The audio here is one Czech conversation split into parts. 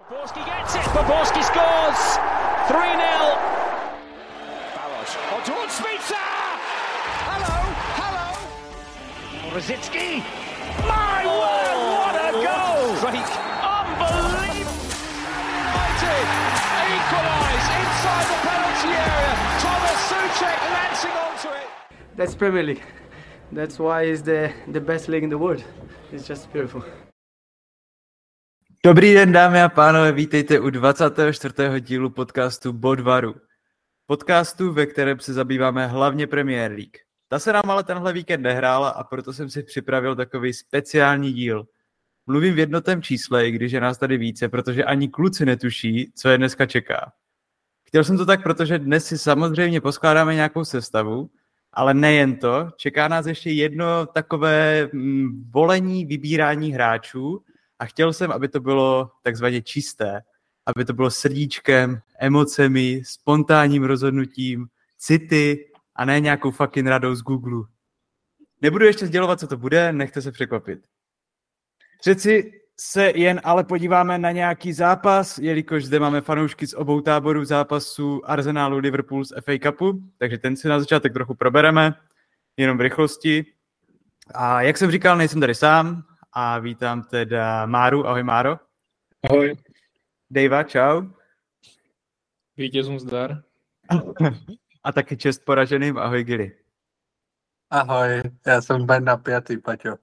Poborský gets it, Poborský scores! 3-0! Balos, on towards Svica! Hello! Rosicky! My word, what a goal! Strike, unbelievable! United equalise inside the penalty area. Thomas Souček lancing onto it. That's Premier League. That's why it's the best league in the world. It's just beautiful. Dobrý den, dámy a pánové, vítejte u 24. dílu podcastu Bodvaru. Podcastu, ve kterém se zabýváme hlavně Premier League. Ta se nám ale tenhle víkend nehrála a proto jsem si připravil takový speciální díl. Mluvím v jednotném čísle, i když je nás tady více, protože ani kluci netuší, co je dneska čeká. Chtěl jsem to tak, protože dnes si samozřejmě poskládáme nějakou sestavu, ale nejen to, čeká nás ještě jedno takové volení, vybírání hráčů a chtěl jsem, aby to bylo takzvaně čisté, aby to bylo srdíčkem, emocemi, spontánním rozhodnutím, city a ne nějakou fucking radou z Google. Nebudu ještě sdělovat, co to bude, nechte se překvapit. Přeci se jen ale podíváme na nějaký zápas, jelikož zde máme fanoušky z obou táborů zápasu Arsenalu Liverpool z FA Cupu, takže ten si na začátek trochu probereme, jenom v rychlosti. A jak jsem říkal, nejsem tady sám a vítám teda Máru. Ahoj Máro. Ahoj. Dejva, čau. Vítězům zdar. A taky čest poraženým. Ahoj Gili. Ahoj, já jsem Ben napjatý, Paťo.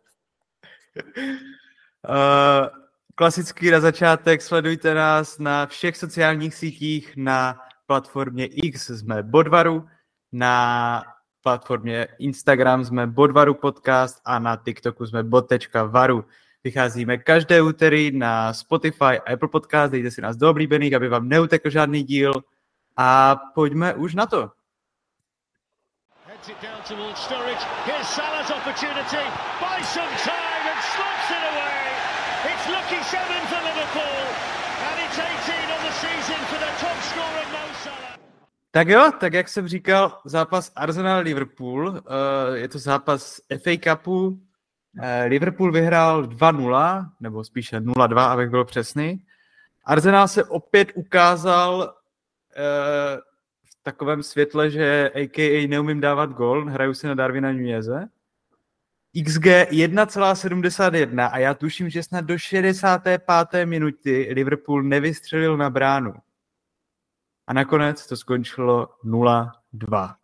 Klasicky na začátek sledujte nás na všech sociálních sítích, na platformě X jsme Bodvaru, na platformě Instagram jsme Bodvaru podcast a na TikToku jsme bod.varu. Vycházíme každé úterý na Spotify a Apple Podcast, dejte si nás do oblíbených, aby vám neutekl žádný díl a pojďme už na to. Heads it down towards Sturridge. Here's Salah's opportunity. Buys some time and slots it away. It's lucky 7 for Liverpool. And it's 18 on the season for the top scorer Mo Salah. Tak jo, tak jak jsem říkal, zápas Arsenal-Liverpool, je to zápas FA Cupu. Liverpool vyhrál 2-0, nebo spíše 0-2, abych byl přesný. Arsenal se opět ukázal v takovém světle, že a.k.a. neumím dávat gól, hraju si na Darwina Núñeze. XG 1,71 a já tuším, že snad do 65. minuty Liverpool nevystřelil na bránu. A nakonec to skončilo 0-2.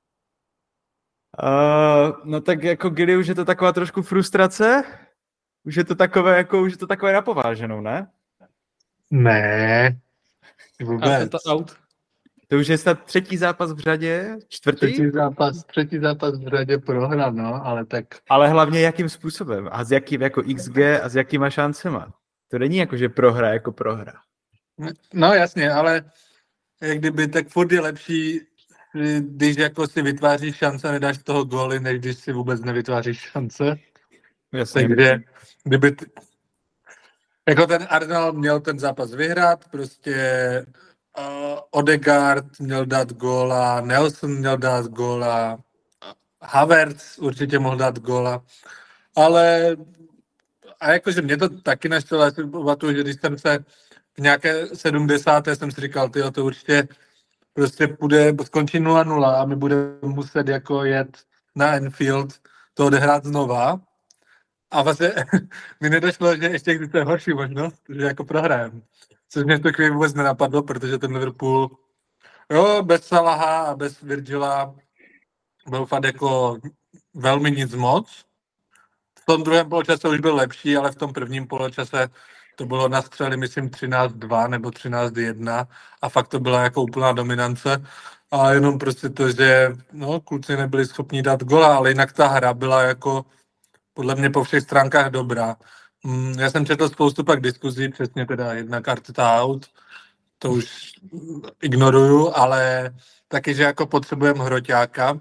No tak jako Gili, už je to taková trošku frustrace? Už je to takové napováženou, ne? Ne, vůbec. To už je snad třetí zápas v řadě, čtvrtý? Třetí zápas v řadě prohra, no, ale tak... Ale hlavně jakým způsobem? A s jakým jako XG a s jakýma šancema? To není jako, že prohra jako prohra. No jasně, ale jak kdyby tak furt je lepší, když jako si vytváříš šance, nedáš toho góly, než když si vůbec nevytváříš šance. Jasně. Takže kdyby... Jako ten Arsenal měl ten zápas vyhrát, prostě... Odegaard měl dát góla, Nelson měl dát góla, Havertz určitě mohl dát góla, ale a jakože mě to taky naštvalo, já si pamatuju, že když jsem se v nějaké 70. jsem si říkal, tyjo, to určitě prostě skončí 0-0 a my budeme muset jako jet na Anfield to odehrát znova a vlastně mi nedošlo, že ještě existuje horší možnost, že jako prohrajeme. Což mě to chvíli vůbec nenapadlo, protože ten Liverpool, jo, bez Salaha a bez Virgila byl fakt jako velmi nic moc. V tom druhém poločase už byl lepší, ale v tom prvním poločase to bylo na střely, myslím, 13-2 nebo 13-1 a fakt to byla jako úplná dominance. A jenom prostě to, že no, kluci nebyli schopni dát gola, ale jinak ta hra byla jako podle mě po všech stránkách dobrá. Já jsem četl spoustu pak diskuzí, přesně teda jednak Arteta out, to už ignoruju, ale taky, že jako potřebujeme hroťáka.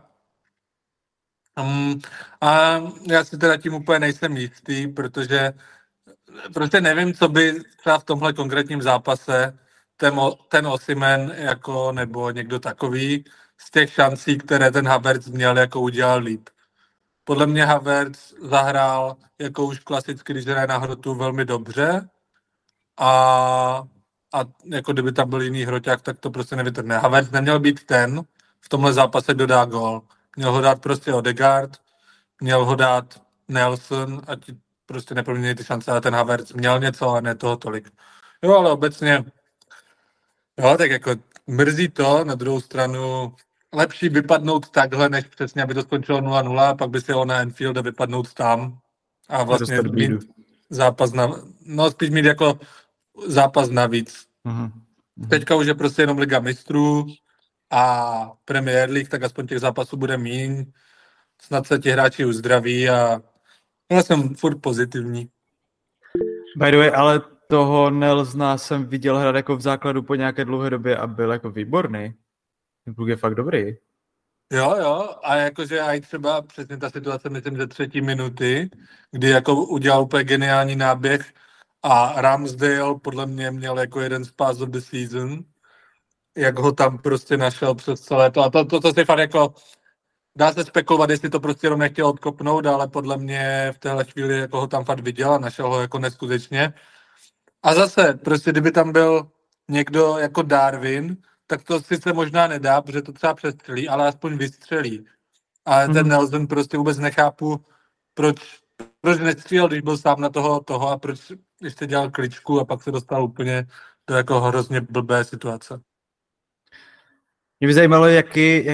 A já si teda tím úplně nejsem jistý, protože prostě nevím, co by třeba v tomhle konkrétním zápase ten Osimhen jako, nebo někdo takový z těch šancí, které ten Havertz měl, jako udělal líp. Podle mě Havertz zahrál, jako už klasicky, když hraje na hrotu, velmi dobře a a jako kdyby tam byl jiný hroťák, tak to prostě nevytrhne. Havertz neměl být ten, v tomhle zápase kdo dá gól. Měl ho dát prostě Odegaard, měl ho dát Nelson a ti prostě neproměnili ty šance a ten Havertz měl něco a ne toho tolik. Jo, ale obecně, jo, tak jako mrzí to, na druhou stranu lepší vypadnout takhle, než přesně, aby to skončilo 0-0, a pak by se jelo na Anfield a vypadnout tam a vlastně mít zápas spíš mít jako zápas navíc. Mm-hmm. Teďka už je prostě jenom Liga mistrů a Premier League, tak aspoň těch zápasů bude míň. Snad se ti hráči uzdraví a já jsem furt pozitivní. By the way, ale toho Nelsona jsem viděl hrát jako v základu po nějaké dlouhé době a byl jako výborný. Ten kluk je fakt dobrý. Jo, a jakože i třeba přesně ta situace, myslím, že 3. minuty, kdy jako udělal úplně geniální náběh a Ramsdale podle mě měl jako jeden z pass of the season, jak ho tam prostě našel přes celé to. A to si fakt jako dá se spekulovat, jestli to prostě jenom nechtěl odkopnout, ale podle mě v téhle chvíli jako ho tam fakt viděl a našel ho jako neskutečně. A zase, prostě kdyby tam byl někdo jako Darwin, tak to sice možná nedá, protože to třeba přestřelí, ale aspoň vystřelí. Ale ten Nelson prostě vůbec nechápu, proč nestřílel, když byl sám na toho a proč ještě dělal kličku a pak se dostal úplně do jako hrozně blbé situace. Mě by zajímalo, jaký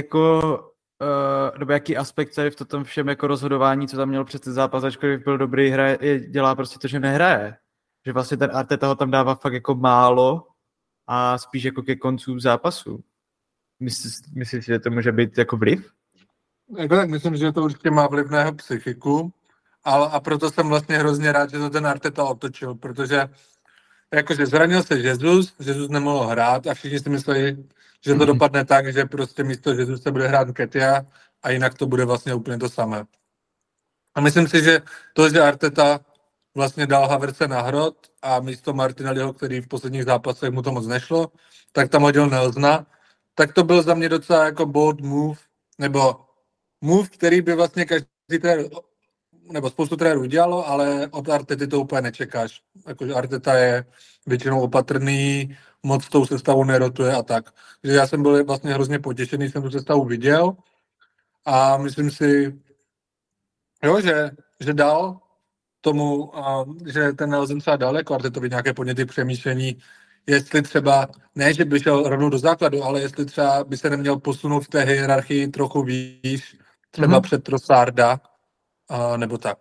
aspekt tady v tom všem jako rozhodování, co tam měl před ten zápas, ačkoliv byl dobrý, dělá prostě to, že nehraje. Že vlastně ten Arteta ho tam dává fakt jako málo a spíš jako ke koncu zápasu. Myslíš, že to může být jako vliv? Jako tak myslím, že to určitě má vliv na jeho psychiku, a proto jsem vlastně hrozně rád, že to ten Arteta otočil, protože jakože zranil se Jesus nemohl hrát a všichni si mysleli, že to dopadne tak, že prostě místo Jesus se bude hrát Nketiah a jinak to bude vlastně úplně to samé. A myslím si, že to, že Arteta vlastně dal Havertze na hrot a místo Martinelliho, který v posledních zápasech mu to moc nešlo, tak tam hodil Nelsona, tak to byl za mě docela jako bold move, nebo move, který by vlastně každý trenér, nebo spoustu trenérů udělalo, ale od Artety to úplně nečekáš. Jakože Arteta je většinou opatrný, moc tou sestavou nerotuje a tak. Takže já jsem byl vlastně hrozně potěšený, jsem tu sestavu viděl a myslím si, jo, že dal tomu, že ten Nelson třeba dal jako Artetovi nějaké podněty přemýšlení, jestli třeba, ne, že by šel rovnou do základu, ale jestli třeba by se neměl posunout v té hierarchii trochu výš, třeba před Trossarda, nebo tak.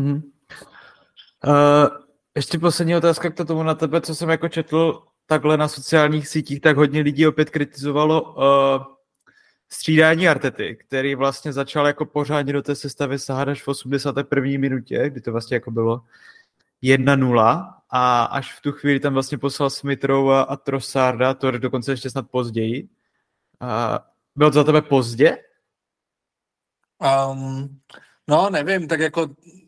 Ještě poslední otázka k tomu na tebe, co jsem jako četl takhle na sociálních sítích, tak hodně lidí opět kritizovalo střídání Artety, který vlastně začal jako pořádně do té sestavy sahat až v 81. minutě, kdy to vlastně jako bylo 1-0 a až v tu chvíli tam vlastně poslal Smith-Rowe a Trossarda, to dokonce ještě snad později. Bylo to za tebe pozdě? No, nevím, tak jako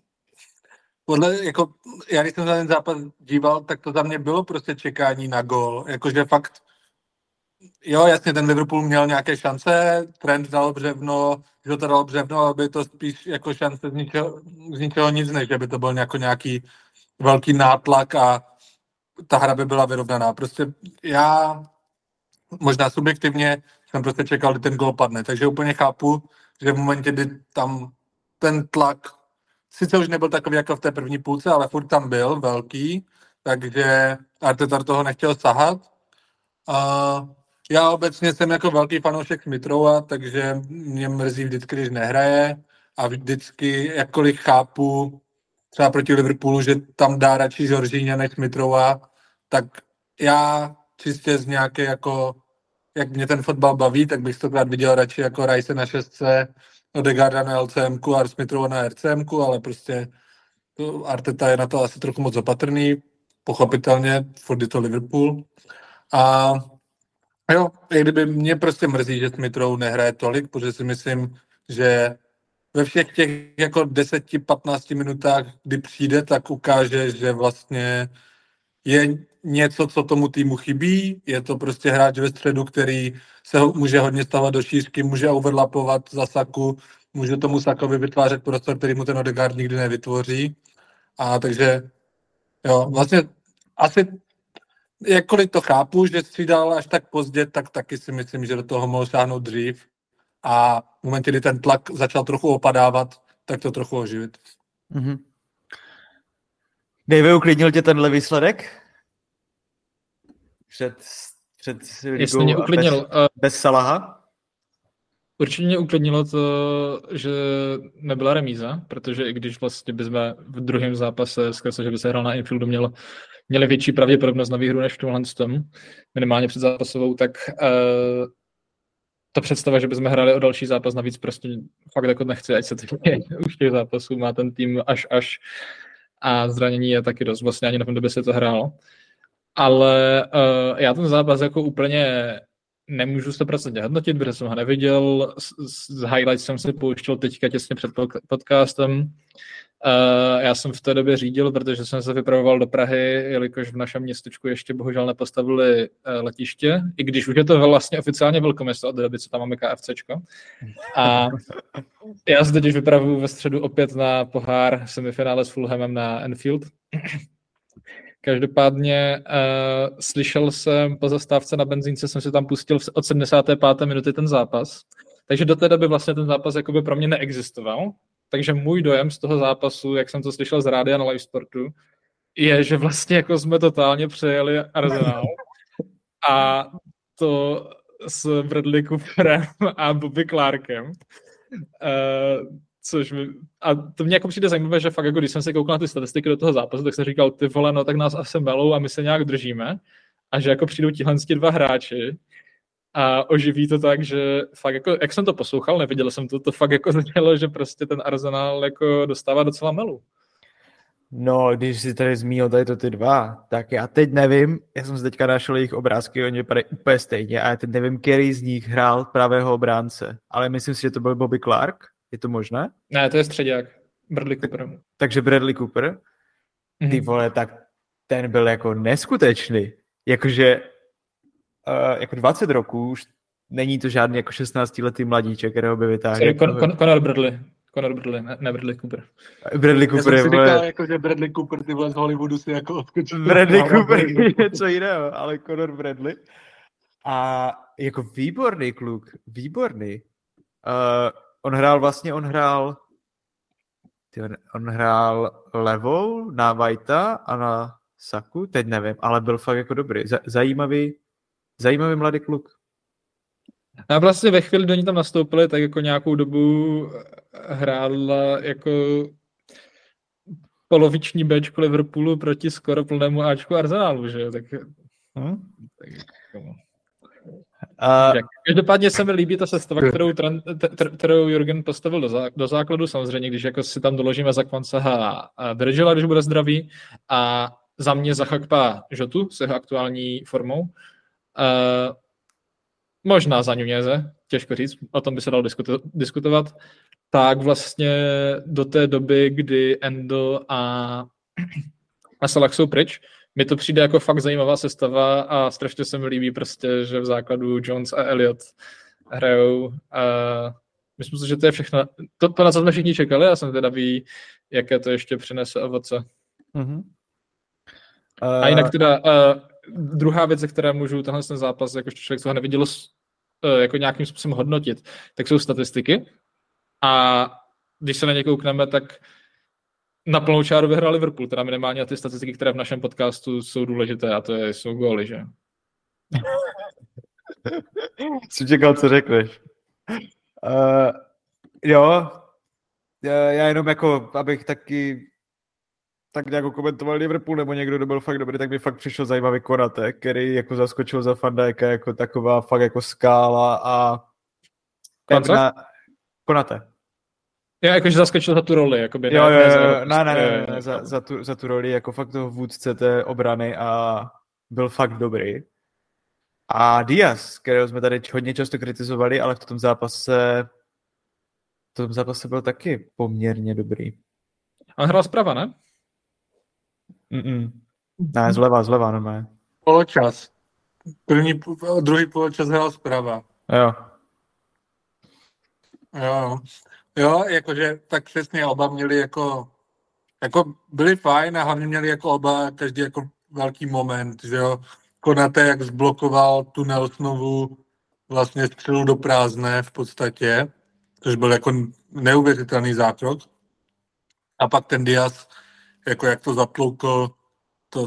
já když jsem za ten zápas díval, tak to za mě bylo prostě čekání na gól, jakože fakt, jo, jasně, ten Liverpool měl nějaké šance, Trent dal břevno, Jota dal břevno, ale by to spíš jako šance z ničeho nic, než aby to byl nějaký velký nátlak a ta hra by byla vyrovnaná. Prostě já možná subjektivně jsem prostě čekal, kdy ten gól padne, takže úplně chápu, že v momentě, kdy tam ten tlak sice už nebyl takový jako v té první půlce, ale furt tam byl velký, takže Arteta toho nechtěl sahat. Já obecně jsem jako velký fanoušek Smith-Rowa, takže mě mrzí vždycky, když nehraje a vždycky, jakkoliv chápu třeba proti Liverpoolu, že tam dá radši Jorginha než Smith-Rowa, tak já čistě z nějaké jako, jak mě ten fotbal baví, tak bych stokrát viděl radši jako Rice na 6, Odegaarda na LCMku a Smith-Rowa na RCMku, ale prostě Arteta je na to asi trochu moc opatrný, pochopitelně, furt je to Liverpool. A jo, i kdyby mě prostě mrzí, že Smith-Rowe nehraje tolik, protože si myslím, že ve všech těch jako 10-15 minutách, kdy přijde, tak ukáže, že vlastně je něco, co tomu týmu chybí. Je to prostě hráč ve středu, který se může hodně stávat do šířky, může overlapovat za Saku, může tomu Sakovi vytvářet prostor, který mu ten Odegaard nikdy nevytvoří. A takže jo, vlastně asi jakkoliv to chápu, že si dal až tak pozdě, tak taky si myslím, že do toho mohl sáhnout dřív. A v momentě, kdy ten tlak začal trochu opadávat, tak to trochu oživit. Mm-hmm. Dave, uklidnil tě tenhle výsledek? Před Jestli mě uklidnil. Bez Salaha? Určitě mě uklidnilo to, že nebyla remíza, protože i když vlastně bychom v druhém zápase, že by se hrál na Anfieldu, měli větší pravděpodobnost na výhru než v tomhle tom, minimálně před zápasovou, tak ta představa, že bychom hráli o další zápas navíc prostě fakt jako nechci, ať se to už těch zápasů má ten tým až a zranění je taky dost, vlastně ani na tom době se to hrálo. Ale já ten zápas jako úplně nemůžu 100% hodnotit, protože jsem ho neviděl, z highlights jsem si pouštěl teďka těsně před podcastem. Já jsem v té době řídil, protože jsem se vypravoval do Prahy, jelikož v našem městečku ještě bohužel nepostavili letiště, i když už je to vlastně oficiálně velkoměsto od doby, co tam máme KFCčko. A já se teď vypravuju ve středu opět na pohár semifinále s Fulhamem na Anfield. Každopádně slyšel jsem po zastávce na benzínce, jsem si tam pustil od 75. minuty ten zápas. Takže do té doby vlastně ten zápas jakoby pro mě neexistoval. Takže můj dojem z toho zápasu, jak jsem to slyšel z rádia na Live Sportu, je, že vlastně jako jsme totálně přejeli Arsenal. A to s Bradley Cooperem a Bobby Clarkem. A to mě jako přijde zajímavé, že fakt jako když jsem se koukal na ty statistiky do toho zápasu, tak jsem říkal, ty vole, no tak nás asi melou a my se nějak držíme. A že jako přijdou tihle dva hráči a oživí to tak, že fakt jako, jak jsem to poslouchal, neviděl jsem to fakt jako znělo, že prostě ten Arsenal jako dostává docela melu. No, když si tady zmínil tady to ty dva, tak já teď nevím, já jsem si teďka našel jejich obrázky, oni vypadají úplně stejně a já teď nevím, který z nich hrál pravého obránce, ale myslím si, že to byl Bobby Clark, je to možné? Ne, to je středák, Bradley Cooper. Takže Bradley Cooper, ty vole, tak ten byl jako neskutečný, jakože jako 20 roků už není to žádný jako 16-letý mladíček, kterého by vytáhl. Conor Bradley, ne Bradley Cooper. Bradley Cooper já jsem si říkal, jako, že Bradley Cooper ty vole z Hollywoodu si jako odskočil. Bradley Cooper je něco jiného, ale Conor Bradley. A jako výborný kluk, výborný. On hrál levou na Whitea a na Saku, teď nevím, ale byl fakt jako dobrý. Zajímavý mladý kluk. A vlastně ve chvíli, kdy oni tam nastoupili, tak jako nějakou dobu hrála jako poloviční Bčko Liverpoolu proti skoro plnému Ačku Arsenalu, že jo? Tak každopádně se mi líbí ta sestava, kterou Jurgen postavil do základu, samozřejmě, když jako si tam doložíme za Kvancaha a Virgila, když bude zdravý, a za mě za Chakpa Žotu s jeho aktuální formou. Možná za Nuněze, těžko říct, o tom by se dalo diskutovat, tak vlastně do té doby, kdy Endo a Salah jsou pryč, mi to přijde jako fakt zajímavá sestava a strašně se mi líbí prostě, že v základu Jones a Elliot hrajou. Myslím si, že to je všechno. To, na co jsme všichni čekali, já jsem ví, jaké to ještě přinese ovoce. Mm-hmm. A jinak teda druhá věc, ze které můžu tenhle ten zápas, jakožto člověk, co ho neviděl, jako nějakým způsobem hodnotit, tak jsou statistiky. A když se na ně koukneme, tak na plnou čáru vyhrál Liverpool, teda minimálně a ty statistiky, které v našem podcastu jsou důležité, a to jsou góly, že? Jsem čekal, co řekneš. Jo, já jenom jako, abych taky tak nějak komentoval Liverpool, nebo někdo, kdo byl fakt dobrý, tak mi fakt přišel zajímavý Konate, který jako zaskočil za Van Dijka jako taková fakt jako skála a Konate. Já jakože zaskočil za tu roli, jakoby. Ne, za tu roli jako fakt toho vůdce té obrany a byl fakt dobrý. A Diaz, kterého jsme tady hodně často kritizovali, ale v tom zápase byl taky poměrně dobrý. On hrál zprava, ne? Ne, zleva, normálně. Poločas. Druhý poločas hrál zprava. Jo, jakože tak přesně oba měli jako byli fajn a hlavně měli jako oba každý jako velký moment, že jo. Konate, jak zblokoval tu Nelsonovu vlastně střelu do prázdné v podstatě, což byl jako neuvěřitelný zákrok. A pak ten Diaz, jako jak to zatloukl, to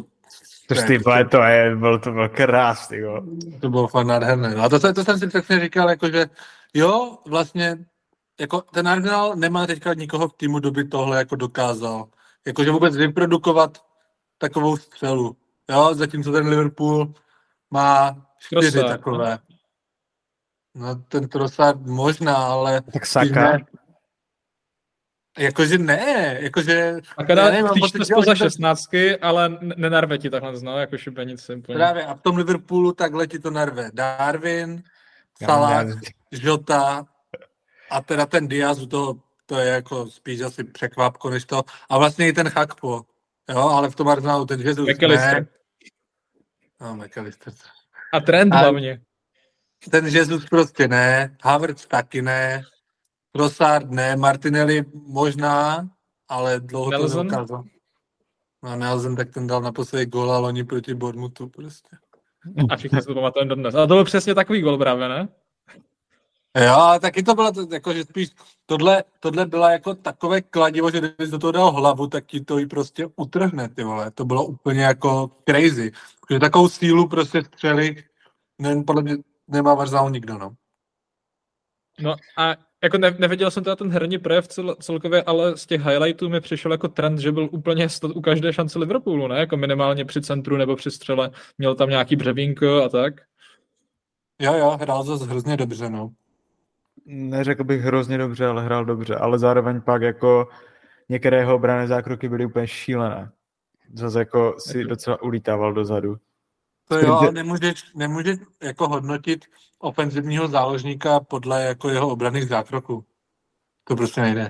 byl krás, tyjo. To bylo fakt nádherné. A to jsem si přesně říkal, jakože jo, vlastně jako ten Arsenal nemá teďka nikoho v týmu, kdo by tohle jako dokázal. Jakože vůbec vyprodukovat takovou střelu. Jo, zatímco ten Liverpool má 4 Trossard, takové. No ten Trossard možná, ale... Tak Saka. Jakože ne, jakože... Saka klíčte spoza 16, ale nenarve ti takhle znovu, jako šibenice. Právě, a v tom Liverpoolu takhle ti to narve. Darwin, Salah, Jota a teda ten Diaz, to je jako spíš asi překvapko než to. A vlastně i ten Chakpo, jo, ale v tom Arsenalu ten Jesus ne. No, McAllister. A Trent hlavně. Ten Jesus prostě ne, Havertz taky ne, Trossard ne, Martinelli možná, ale dlouho Nelson? to neukázal. No Nelson, tak ten dal naposledy góla loni proti Bournemouthu prostě. A všichni si to pamatujeme dodnes. A to byl přesně takový gól právě, ne? Jo, ale taky to bylo jako, že spíš tohle byla jako takové kladivo, že kdybys do toho dal hlavu, tak ti to i prostě utrhne, ty vole. To bylo úplně jako crazy. Protože takovou sílu prostě střeli, podle mě nemá v Arsenalu nikdo, no. No a jako neviděl jsem teda ten herní projev celkově, ale z těch highlightů mi přišel jako trend, že byl úplně u každé šance Liverpoolu, ne? Jako minimálně při centru nebo při střele. Měl tam nějaký břevínko a tak. Jo, hrál zase hrozně dobře, no. Neřekl bych hrozně dobře, ale hrál dobře, ale zároveň pak jako některé jeho obranné zákroky byly úplně šílené. Zase jako si docela ulítával dozadu. To jo, ale nemůžeš jako hodnotit ofenzivního záložníka podle jako jeho obranných zákroků. To prostě nejde.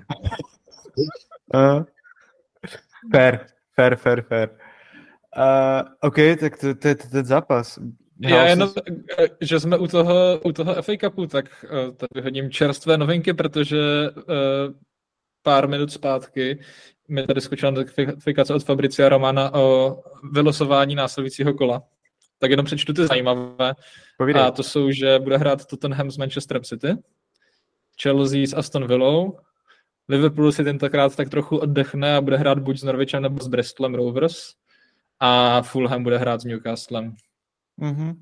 Fair. OK, tak to je ten zápas. Já jenom, že jsme u toho FA Cupu, tak vyhodím čerstvé novinky, protože pár minut zpátky mi tady skočila notifikace od Fabricia Romana o vylosování následujícího kola. Tak jenom přečtu ty zajímavé. Povídej. A to jsou, že bude hrát Tottenham s Manchesterem City, Chelsea s Aston Villou, Liverpool si tentokrát tak trochu oddechne a bude hrát buď s Norwichem nebo s Bristolem Rovers a Fulham bude hrát s Newcastlem. Mm-hmm.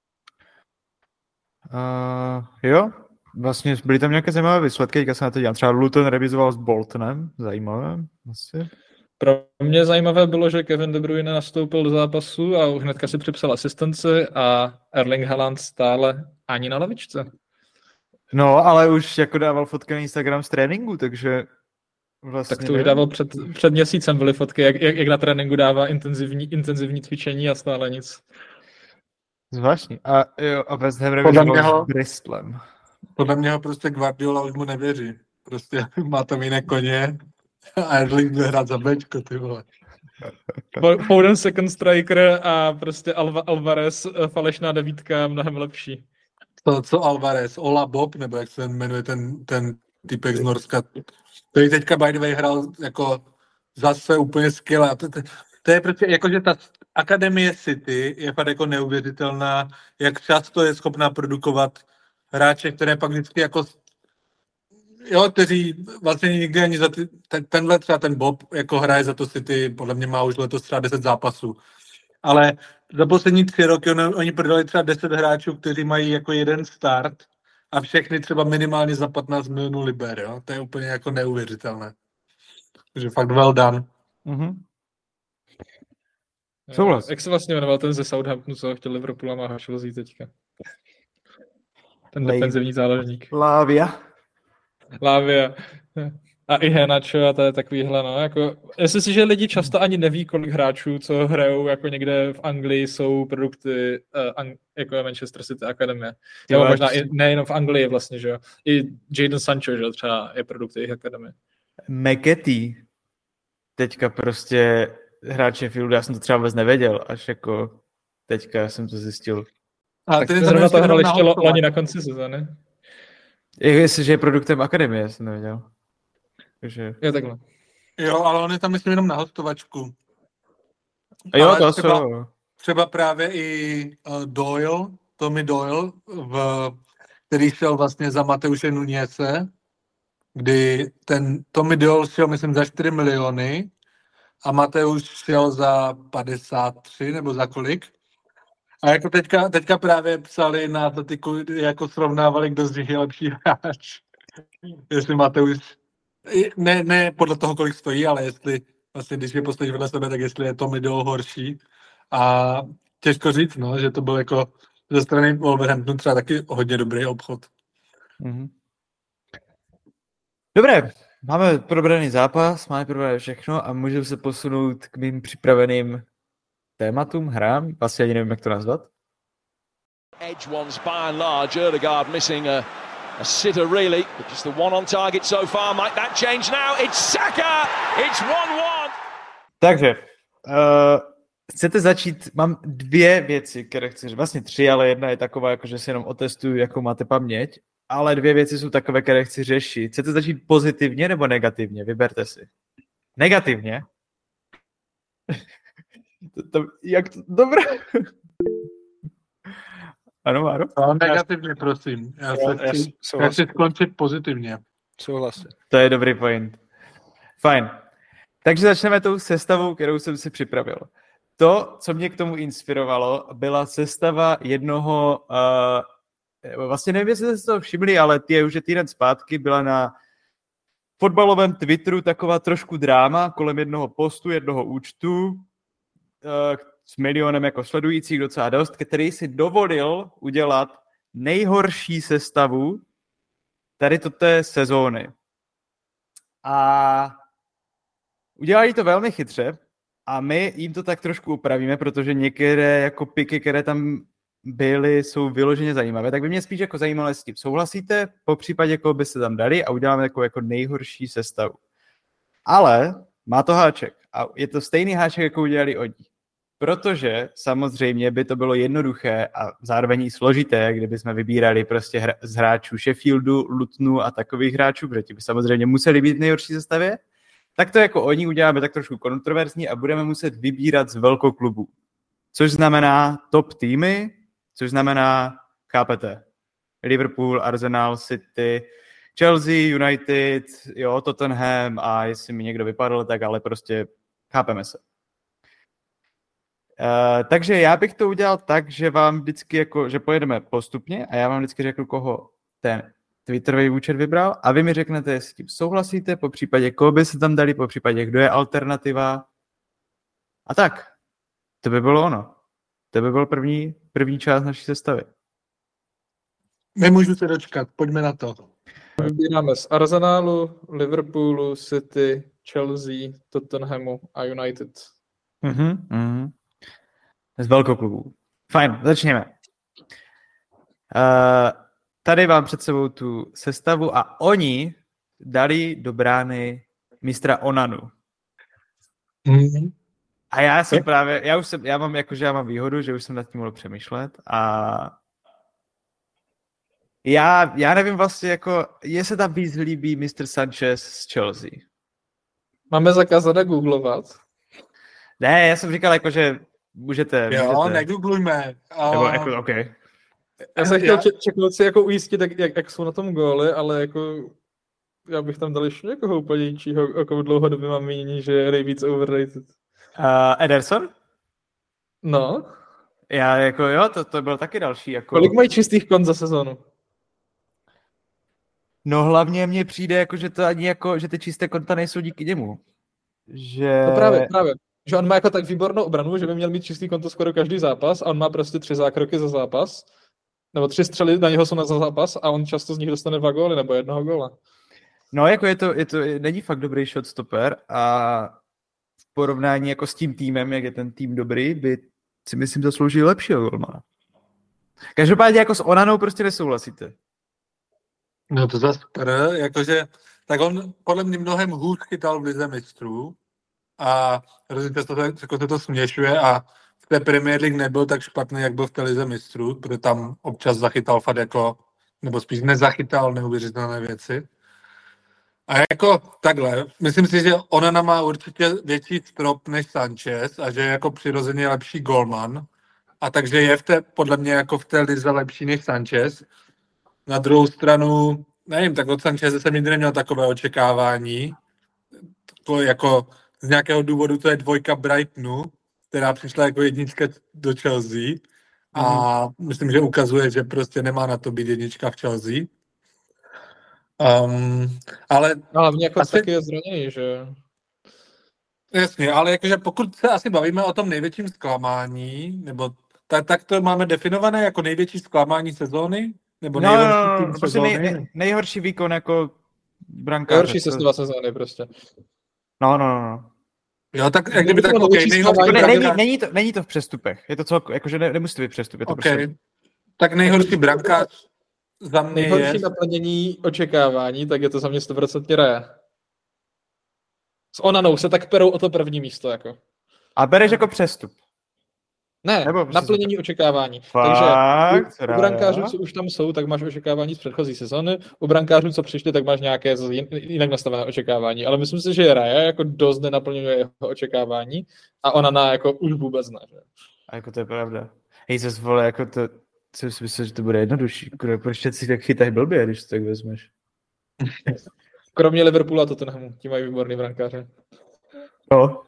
Jo, vlastně byly tam nějaké zajímavé výsledky, teďka se na to dělám. Třeba Luton remizoval s Boltonem, zajímavé. Asi. Pro mě zajímavé bylo, že Kevin De Bruyne nastoupil do zápasu a hnedka si připsal asistenci a Erling Haaland stále ani na lavičce. No, ale už jako dával fotky na Instagram z tréninku, takže vlastně... Tak to už dával před měsícem, byly fotky, jak na tréninku dává intenzivní cvičení a stále nic. Zvláštní. A West Ham remizoval s Bristolem. Podle mě ho prostě Guardiola už mu nevěří. Prostě má tam jiné koně a Erling bude hrát za Bčko, ty vole. Foden second striker a prostě Alvarez falešná devítka mnohem lepší. Co Alvarez? Ola Bob, nebo jak se jmenuje ten typek z Norska. Který teďka by the way hrál jako zase úplně skvěle. To je prostě jako, že ta Akademie City je fakt jako neuvěřitelná, jak často je schopná produkovat hráče, které pak vždycky jako kteří vlastně nikdy ani za tenhle třeba ten Bob jako hraje za to City, podle mě má už letos třeba 10 zápasů. Ale za poslední 3 roky oni prodali třeba 10 hráčů, kteří mají jako jeden start a všechny třeba minimálně za 15 milionů liber, jo? To je úplně jako neuvěřitelné. Takže fakt well done. Mm-hmm. Souhlas. Jak se vlastně jmenoval ten ze Southamptonu, co chtěl Liverpool a má ho Chelsea teďka? Ten defenzivní záložník. Lavia. A i Henacho a to je takovýhle, no, jako, myslím si, že lidi často ani neví, kolik hráčů, co hrajou jako někde v Anglii, jsou produkty jako je Manchester City Akademie. Nebo možná i nejenom v Anglii vlastně, že jo. I Jadon Sancho, že třeba je produkt jejich akademie. McAtee teďka prostě hráč Sheffieldu, já jsem to třeba vůbec nevěděl, až jako teďka jsem to zjistil. A tak ty zrovna to hrál ještě loni na konci sezóny. Jestliže je produktem akademie, jsem nevěděl. Takže... Jo, takhle. Jo, ale on je tam myslím jenom na hostovačku. Jo, to jsou. třeba právě i Tommy Doyle, který šel vlastně za Mateuše Nuněse, kdy ten Tommy Doyle šel, myslím, za 4 miliony a Mateuš šel za 53 nebo za kolik. A jako teďka právě psali na Atletiku, jako srovnávali, kdo z nich je lepší hráč. Jestli Mateuš, ne podle toho, kolik stojí, ale jestli, vlastně, když je postavíš vedle sebe, tak jestli je Tommy Doyle horší. A těžko říct, no, že to byl jako ze strany Wolverhamptonu třeba taky hodně dobrý obchod. Mm-hmm. Dobré, máme probraný zápas, máme probrané všechno a můžeme se posunout k mým připraveným tématům, hrám. Vlastně ani nevím, jak to nazvat. Edge ones by and large, Ødegaard missing a sitter really, but just the one on target so far. Might that change now? It's Saka! It's 1-1! Takže, chcete začít, mám 2 věci, které chci říct, vlastně 3, ale jedna je taková, jako že si jenom otestuju, jakou máte paměť, ale 2 věci jsou takové, které chci řešit. Chcete začít pozitivně nebo negativně? Vyberte si. Negativně? Dobré. Ano, Máro? No, negativně, prosím. Já chci skončit pozitivně. Souhlasím. To je dobrý point. Fajn. Takže začneme tou sestavou, kterou jsem si připravil. To, co mě k tomu inspirovalo, byla sestava jednoho, vlastně nevím, jestli jste si to všimli, ale už je týden zpátky, byla na fotbalovém Twitteru taková trošku dráma kolem jednoho postu, jednoho účtu, s milionem jako sledujících docela dost, který si dovolil udělat nejhorší sestavu tady té sezóny. A udělali to velmi chytře a my jim to tak trošku upravíme, protože některé jako piky, které tam byly, jsou vyloženě zajímavé. Tak by mě spíš jako zajímalo, jestli s tím souhlasíte, po případě koho byste tam dali a uděláme takovou jako nejhorší sestavu. Ale má to háček a je to stejný háček, jako udělali oni. Protože samozřejmě by to bylo jednoduché a zároveň i složité, kdyby jsme vybírali prostě z hráčů Sheffieldu, Lutonu a takových hráčů, protože ti by samozřejmě museli být v nejhorší sestavě, tak to jako oni uděláme tak trošku kontroverzní a budeme muset vybírat z velkoklubů. Což znamená top týmy, což znamená, chápete, Liverpool, Arsenal, City, Chelsea, United, jo, Tottenham a jestli mi někdo vypadl, tak ale prostě chápeme se. Takže já bych to udělal tak, že vám vždycky jako, že pojedeme postupně a já vám vždycky řeknu, koho ten Twitterový účet vybral a vy mi řeknete, jestli s tím souhlasíte, po případě koho by se tam dali, po případě kdo je alternativa. A tak, to by bylo ono. To by byl první část naší sestavy. Nemůžu se dočkat, pojďme na to. Vybíráme z Arsenalu, Liverpoolu, City, Chelsea, Tottenhamu a United. Z velkoklubů. Fajn, začněme. Tady mám před sebou tu sestavu a oni dali do brány mistra Onanu. A já jsem právě, já mám výhodu, že už jsem nad tím mohl přemýšlet a já nevím vlastně jako, jestli tam víc líbí Mr. Sanchez z Chelsea. Máme zakázané googlovat? Ne, já jsem říkal jako, že můžete. Negooglujme. Nebo jako, okay. Já jsem chtěl čeknout si jako ujistit, jak jsou na tom góly, ale jako já bych tam dal ještě někoho úplně jiného, jako dlouhodobě mám mínění, že je nejvíc overrated. Ederson? No. Já jako jo, to byl taky další. Jako... Kolik mají čistých kont za sezonu? No hlavně mně přijde, jako, že to ani jako, že ty čisté konta nejsou díky němu. Že... No právě. Že on má jako tak výbornou obranu, že by měl mít čistý konto skoro každý zápas a on má prostě 3 zákroky za zápas. Nebo 3 střely na něho jsou za zápas a on často z nich dostane 2 góly nebo 1 góla. No jako je to není fakt dobrý shotstopper a v porovnání jako s tím týmem, jak je ten tým dobrý, by si myslím zaslouží lepšího golmana. Každopádně jako s Onanou prostě nesouhlasíte. No to zase jakože, tak on podle mě mnohem hůř chytal v lize mistrů a rozumíte, se to směšuje a v té Premier League nebyl tak špatný, jak byl v té lize mistrů, protože tam občas zachytal fakt jako, nebo spíš nezachytal neuvěřitelné věci. A jako takhle, myslím si, že Onana má určitě větší strop než Sanchez a že je jako přirozeně lepší golman, a takže je podle mě jako v té lize lepší než Sanchez. Na druhou stranu, nevím, tak od Sancheze jsem nikdy neměl takové očekávání. To jako z nějakého důvodu to je 2 Brightonu, která přišla jako 1 do Chelsea a myslím, že ukazuje, že prostě nemá na to být 1 v Chelsea. Ale mě jako taky je zraněný, že... Jasně, ale jakože pokud se asi bavíme o tom největším zklamání, nebo tak to máme definované jako největší zklamání sezóny? Nebo nejhorší tým sezóny? Nejhorší výkon jako brankáře. Nejhorší sestava sezóny prostě. No. Jo, tak jak kdyby tak, okay, není to v přestupech. Je to celko, jakože nemusí to být přestup. Je to prostě... Tak nejhorší brankář za mě nejhorší naplnění očekávání, tak je to za mě 100% Raya. S Onanou se tak perou o to první místo, jako. A bereš jako přestup? Ne, naplnění očekávání. Fakt? Takže u brankářů, co už tam jsou, tak máš očekávání z předchozí sezóny. U brankářů, co přišli, tak máš nějaké jinak nastavené očekávání. Ale myslím si, že Raya jako dost nenaplňuje jeho očekávání a Onana jako už vůbec ne. Že? A jako to je pravda. Hej, zase vole, jako to, co si myslel, že to bude jednodušší. Proč si tak chytají blbě, když to tak vezmeš? Kromě Liverpoolu a Tottenhamu, ti mají výborný brankáře. No.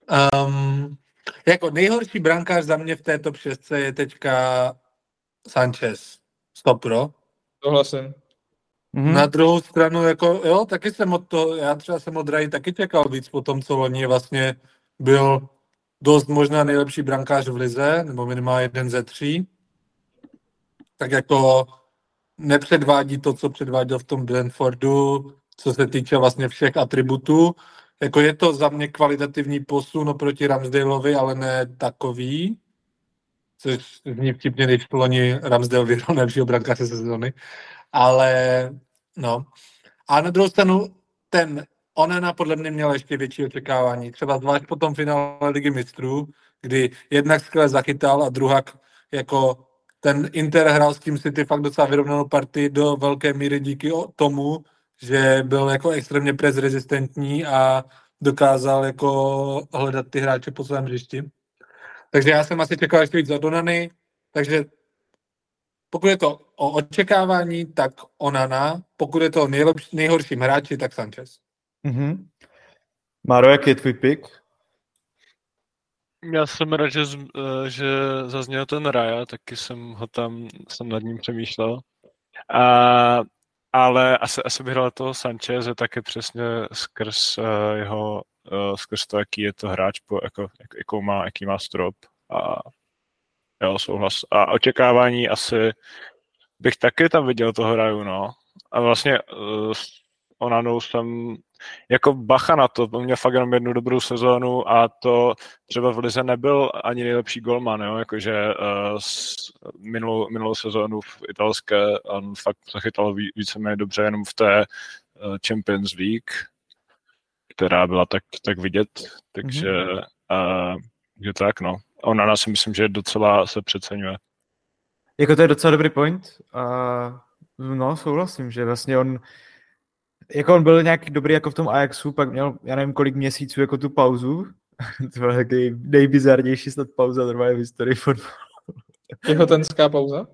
Jako nejhorší brankář za mě v této top 6 je teďka Sanchez. 100%. Souhlasím. Na druhou stranu, jako, jo, taky jsem od toho, já třeba jsem od Rai taky čekal víc po tom, co loni vlastně byl dost možná nejlepší brankář v lize, nebo minimálně 1 ze 3. Tak jako nepředvádí to, co předváděl v tom Brentfordu, co se týče vlastně všech atributů. Jako je to za mě kvalitativní posun oproti Ramsdaleovi, ale ne takový. Což zní vtipně, když loni Ramsdale vyhrál nejlepšího brankáře sezóny. Ale no. A na druhou stranu ten Onana podle mě měl ještě větší očekávání. Třeba zvlášť po tom finále Ligy mistrů, kdy jednak skvěle zachytal a druhak jako ten Inter hrál s tím City fakt docela vyrovnanou partii do velké míry díky tomu, že byl jako extrémně prezrezistentní a dokázal jako hledat ty hráče po svém hřišti. Takže já jsem asi čekal ještě víc od Onany, takže pokud je to o očekávání, tak Onana, pokud je to o nejhorším hráči, tak Sanchez. Mm-hmm. Máro, jaký je tvůj pick? Já jsem rád, že zazněl ten Raya, taky jsem nad ním přemýšlel. Ale asi bych hrál toho Sancheze taky přesně skrz skrz to, jaký je to hráč, jaký má strop. A jo, souhlas. A očekávání asi bych taky tam viděl toho Raju, no. A vlastně Onanou jsem jako bacha na to, měl fakt jenom 1 dobrou sezónu a to třeba v lize nebyl ani nejlepší golman, jo, jakože minulou sezónu v italské on fakt zachytal víceméně dobře jenom v té Champions League, která byla tak vidět, takže že tak, no. Onana si myslím, že docela se přeceňuje. Jako to je docela dobrý point. No, souhlasím, že vlastně on byl nějaký dobrý jako v tom Ajaxu, pak měl, já nevím kolik měsíců jako tu pauzu. To byla takový nejbizarnější snad pauza normálně v historii fotbalu. Těhotenská pauza?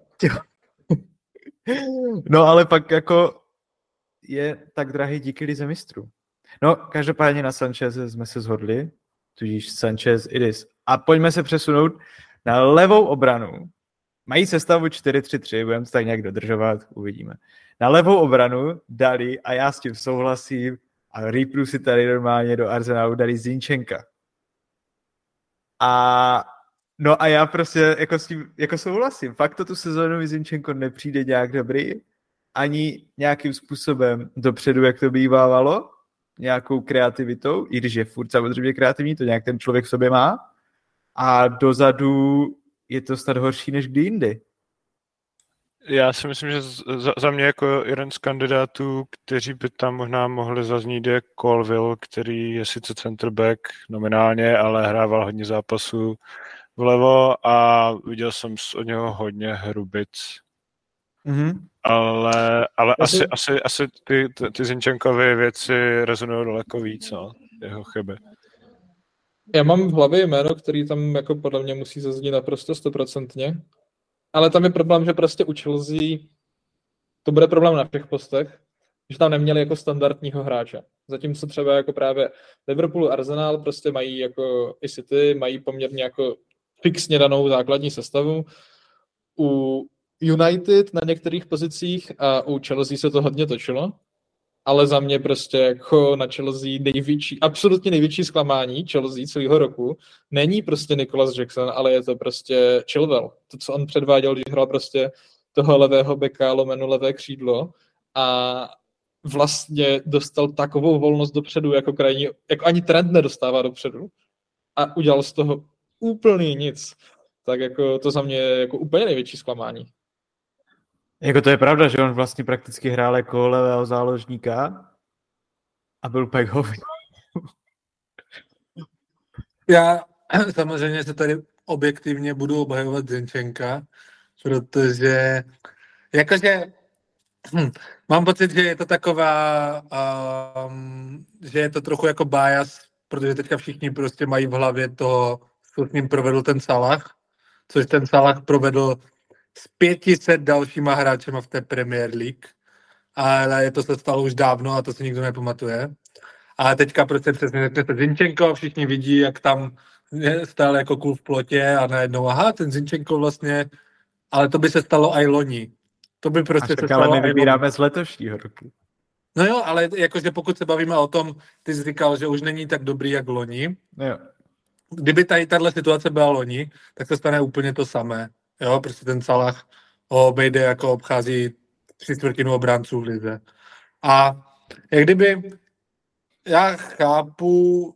No ale pak jako je tak drahý díky lize mistrů. No, každopádně na Sancheze jsme se shodli, tudíž Sanchez it is. A pojďme se přesunout na levou obranu. Mají sestavu 4-3-3, budeme to tak nějak dodržovat, uvidíme. Na levou obranu dali, a já s tím souhlasím, a rýpnu si tady normálně do Arsenalu, dali Zinchenka. A no a já prostě jako s tím jako souhlasím. Fakt to tu sezónu mi Zinchenko nepřijde nějak dobrý, ani nějakým způsobem dopředu, jak to bývávalo, nějakou kreativitou, i když je furt samozřejmě kreativní, to nějak ten člověk v sobě má. A dozadu je to snad horší než kdy jindy. Já si myslím, že za mě jako jeden z kandidátů, kteří by tam možná mohli zaznít, je Colville, který je sice centerback nominálně, ale hrával hodně zápasů vlevo a viděl jsem od něho hodně hrubic. Mm-hmm. Ale asi ty Zinchenkovy věci rezonují daleko víc, no, jeho chyby. Já mám v hlavě jméno, který tam jako podle mě musí zaznít naprosto 100%, ale tam je problém, že prostě u Chelsea to bude problém na všech postech, že tam neměli jako standardního hráče. Zatímco třeba jako právě Liverpool, Arsenal prostě mají jako i City, mají poměrně jako fixně danou základní sestavu. U United na některých pozicích a u Chelsea se to hodně točilo, ale za mě prostě jako na Chelsea absolutně největší zklamání Chelsea celého roku není prostě Nicholas Jackson, ale je to prostě Chilwell. To, co on předváděl, když hrál prostě toho levého beka, lomeno levé křídlo a vlastně dostal takovou volnost dopředu, jako ani Trent nedostává dopředu a udělal z toho úplně nic. Tak jako to za mě je jako úplně největší zklamání. Jako to je pravda, že on vlastně prakticky hrál jako levého záložníka a byl pekový. Já samozřejmě se tady objektivně budu obhajovat Zinchenka, protože jakože mám pocit, že je to taková, že je to trochu jako bias, protože teďka všichni prostě mají v hlavě to, co s ním provedl ten Salah, což ten Salah provedl s 500 dalšíma hráčema v té Premier League. Ale to se stalo už dávno a to si nikdo nepamatuje. A teďka prostě přesně řeknete Zinchenko a všichni vidí, jak tam stál jako kůl v plotě a najednou, aha, ten Zinchenko vlastně, ale to by se stalo i loni. To by prostě se stalo. Ale my vybíráme z letošního roku. No jo, ale jakože pokud se bavíme o tom, ty jsi říkal, že už není tak dobrý jak loni. Jo. Kdyby tahle situace byla loni, tak se stane úplně to samé. Jo, prostě ten Salah ho obejde, jako obchází 3/4 obránců v lize. A jak kdyby, já chápu,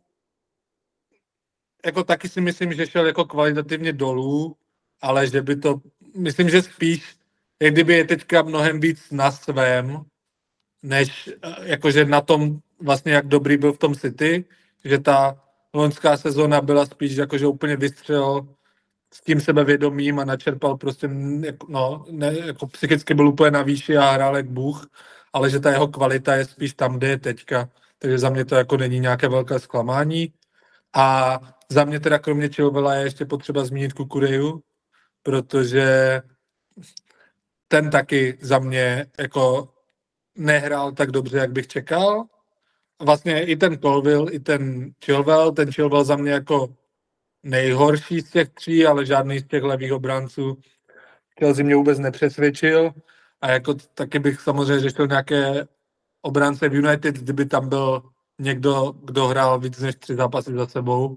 jako taky si myslím, že šel jako kvalitativně dolů, ale že by to, myslím, že spíš, jak kdyby je teďka mnohem víc na svém, než jakože na tom vlastně, jak dobrý byl v tom City, že ta loňská sezóna byla spíš jakože úplně vystřel s tím sebevědomím a načerpal prostě, jako psychicky byl úplně na výši a hrál jak bůh, ale že ta jeho kvalita je spíš tam, kde je teďka. Takže za mě to jako není nějaké velké zklamání. A za mě teda kromě Chilwella je ještě potřeba zmínit Kukureju, protože ten taky za mě jako nehrál tak dobře, jak bych čekal. Vlastně i ten Colville, i ten Chilwell za mě jako nejhorší z těch tří, ale žádný z těch levých obránců Chelsea mě vůbec nepřesvědčil. A jako taky bych samozřejmě řešil nějaké obránce v United, kdyby tam byl někdo, kdo hrál víc než 3 zápasy za sebou.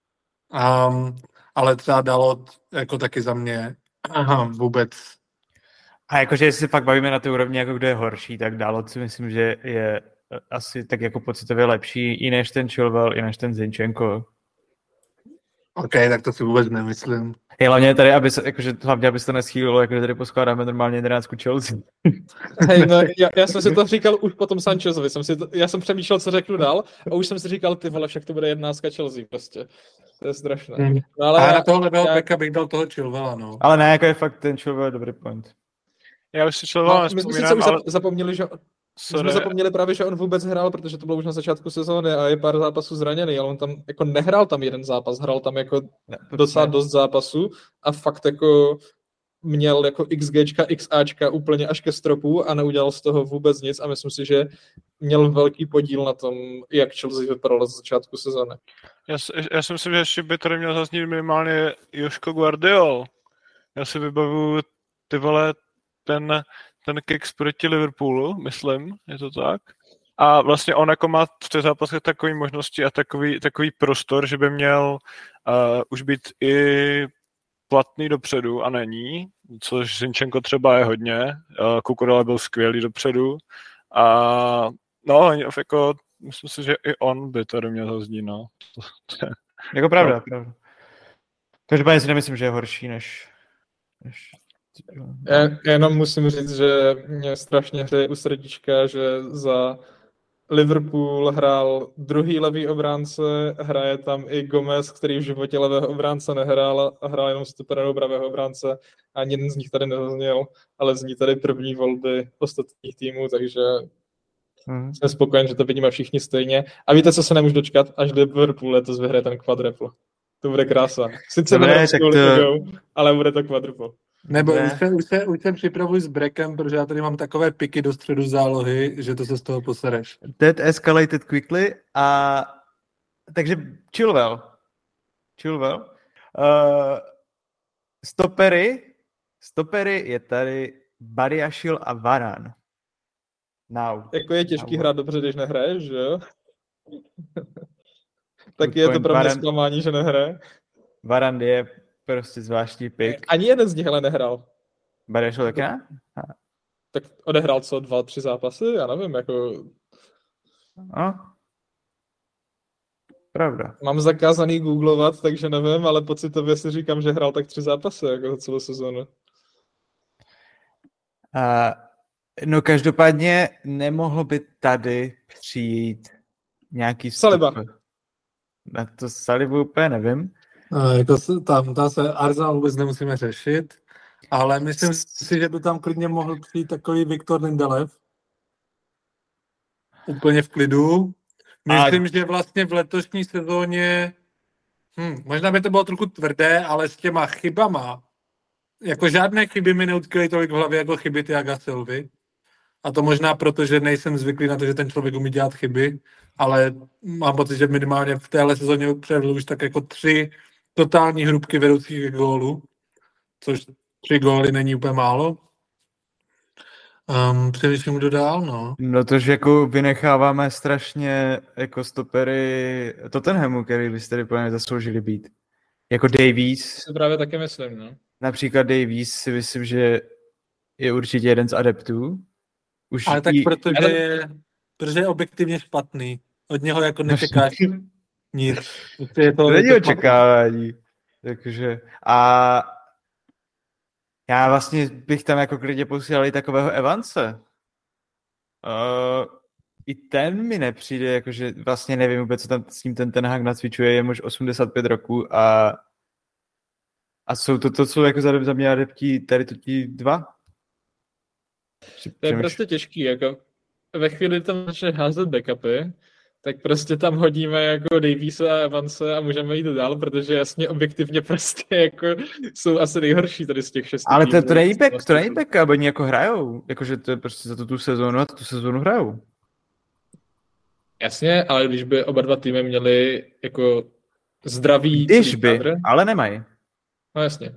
Ale třeba Dalot jako taky za mě vůbec. A jakože jestli se fakt bavíme na té úrovni, jako kdo je horší, tak Dalot si myslím, že je asi tak jako pocitově lepší i než ten Chilwell, i než ten Zinchenko. OK, tak to si vůbec nemyslím. Hlavně tady, hlavně aby se to neschýlilo, jakože tady poskládáme normálně 11 Chelsea. Hej, no, já jsem si to říkal už po tom Sanchezovi. Já jsem přemýšlel, co řeknu dál a už jsem si říkal, ty vole, však to bude 11 Chelsea prostě. To je strašné. No, ale na toho levého beka bych dal toho Chilwella, no. Ale ne, jako je fakt ten Chilwell dobrý point. Já už si Chilwella nespomínám, ale... Jsme zapomněli právě, že on vůbec hrál, protože to bylo už na začátku sezóny a je pár zápasů zraněný, ale on tam jako nehrál tam jeden zápas, hrál tam jako docela dost zápasů a fakt jako měl jako XGčka, XAčka úplně až ke stropu a neudělal z toho vůbec nic a myslím si, že měl velký podíl na tom, jak Chelsea vypadala z začátku sezóny. Já si myslím, že ještě by tady měl zaznít minimálně Joško Guardiol. Já si vybavuju ty vole ten kicks proti Liverpoolu, myslím, je to tak. A vlastně on jako má v té zápasech takové možnosti a takový prostor, že by měl už být i platný dopředu a není, což Zinchenko třeba je hodně. Kukurela byl skvělý dopředu a no, jako myslím si, že i on by tady měl zaznít, no. Jako pravda. Každopádně si nemyslím, že je horší než... Já jenom musím říct, že mě strašně hřeje u srdíčka, že za Liverpool hrál druhý levý obránce, hraje tam i Gomez, který v životě levého obránce nehrál a hrál jenom stoperou pravého obránce. Ani jeden z nich tady nezazněl, ale zní tady první volby ostatních týmů, takže Jsem spokojen, že to vidíme všichni stejně. A víte, co se nemůžu dočkat? Až Liverpool letos vyhraje ten quadruple. To bude krása. Sice Dobré, tak to... ale bude to quadruple. Nebo už se připravuj s brekem, protože já tady mám takové piky do středu zálohy, že to se z toho posereš. That escalated quickly a takže Chilwell. Stopery je tady Badiashile a Varane. Now. Jako je těžký hrát dobře, když nehraješ, že jo? Tak je to pro mě zklamání, že nehraje. Varane je prostě zvláštní pick. Ani jeden z nich ale nehrál. Badiashile taky ne? Tak odehrál co, 2-3 zápasy? Já nevím, jako... No. Pravda. Mám zakázaný googlovat, takže nevím, ale pocitově si říkám, že hrál tak 3 zápasy jako za celou sezónu. No každopádně nemohlo by tady přijít nějaký Saliba. Na to Salibu úplně nevím. Jako tam se Arsenal vůbec nemusíme řešit, ale myslím si, že by tam klidně mohl přijít takový Viktor Lindelöf. Úplně v klidu. Myslím, že vlastně v letošní sezóně možná by to bylo trochu tvrdé, ale s těma chybama, jako žádné chyby mi neutkvěly tolik v hlavě jako chyby Thiaga Silvy. A to možná proto, že nejsem zvyklý na to, že ten člověk umí dělat chyby, ale mám pocit, že minimálně v téhle sezóně předvedl už tak jako 3 totální hrubky vedoucích k gólu, což 3 góly není úplně málo. Přemýšlím, kdo dál, no. No to, že jako vynecháváme strašně jako stopery Tottenhamu, který byste tady úplně zasloužili být. Jako Davies. Si právě taky myslím, no. Například Davies si myslím, že je určitě jeden z adeptů. Už ale tak protože je objektivně špatný. Od něho jako nečekáš nic. To není očekávání. Takže já vlastně bych tam jako klidně posílal i takového Evanse. I ten mi nepřijde, jakože vlastně nevím vůbec, co tam s ním ten Hag nacvičuje, je už 85 roků a jsou to jsou jako za mě adepti tady ti 2. To je prostě těžký, jako ve chvíli tam začne házet backupy, tak prostě tam hodíme jako Daviese a Evanse a můžeme jít dál, protože jasně objektivně prostě jako jsou asi nejhorší tady z těch 6. Ale to není back, aby oni jako hrajou, jakože to je prostě za tu sezónu a tu sezónu hrajou. Jasně, ale když by oba dva týmy měli jako zdravý... Když by, ale nemají. No jasně.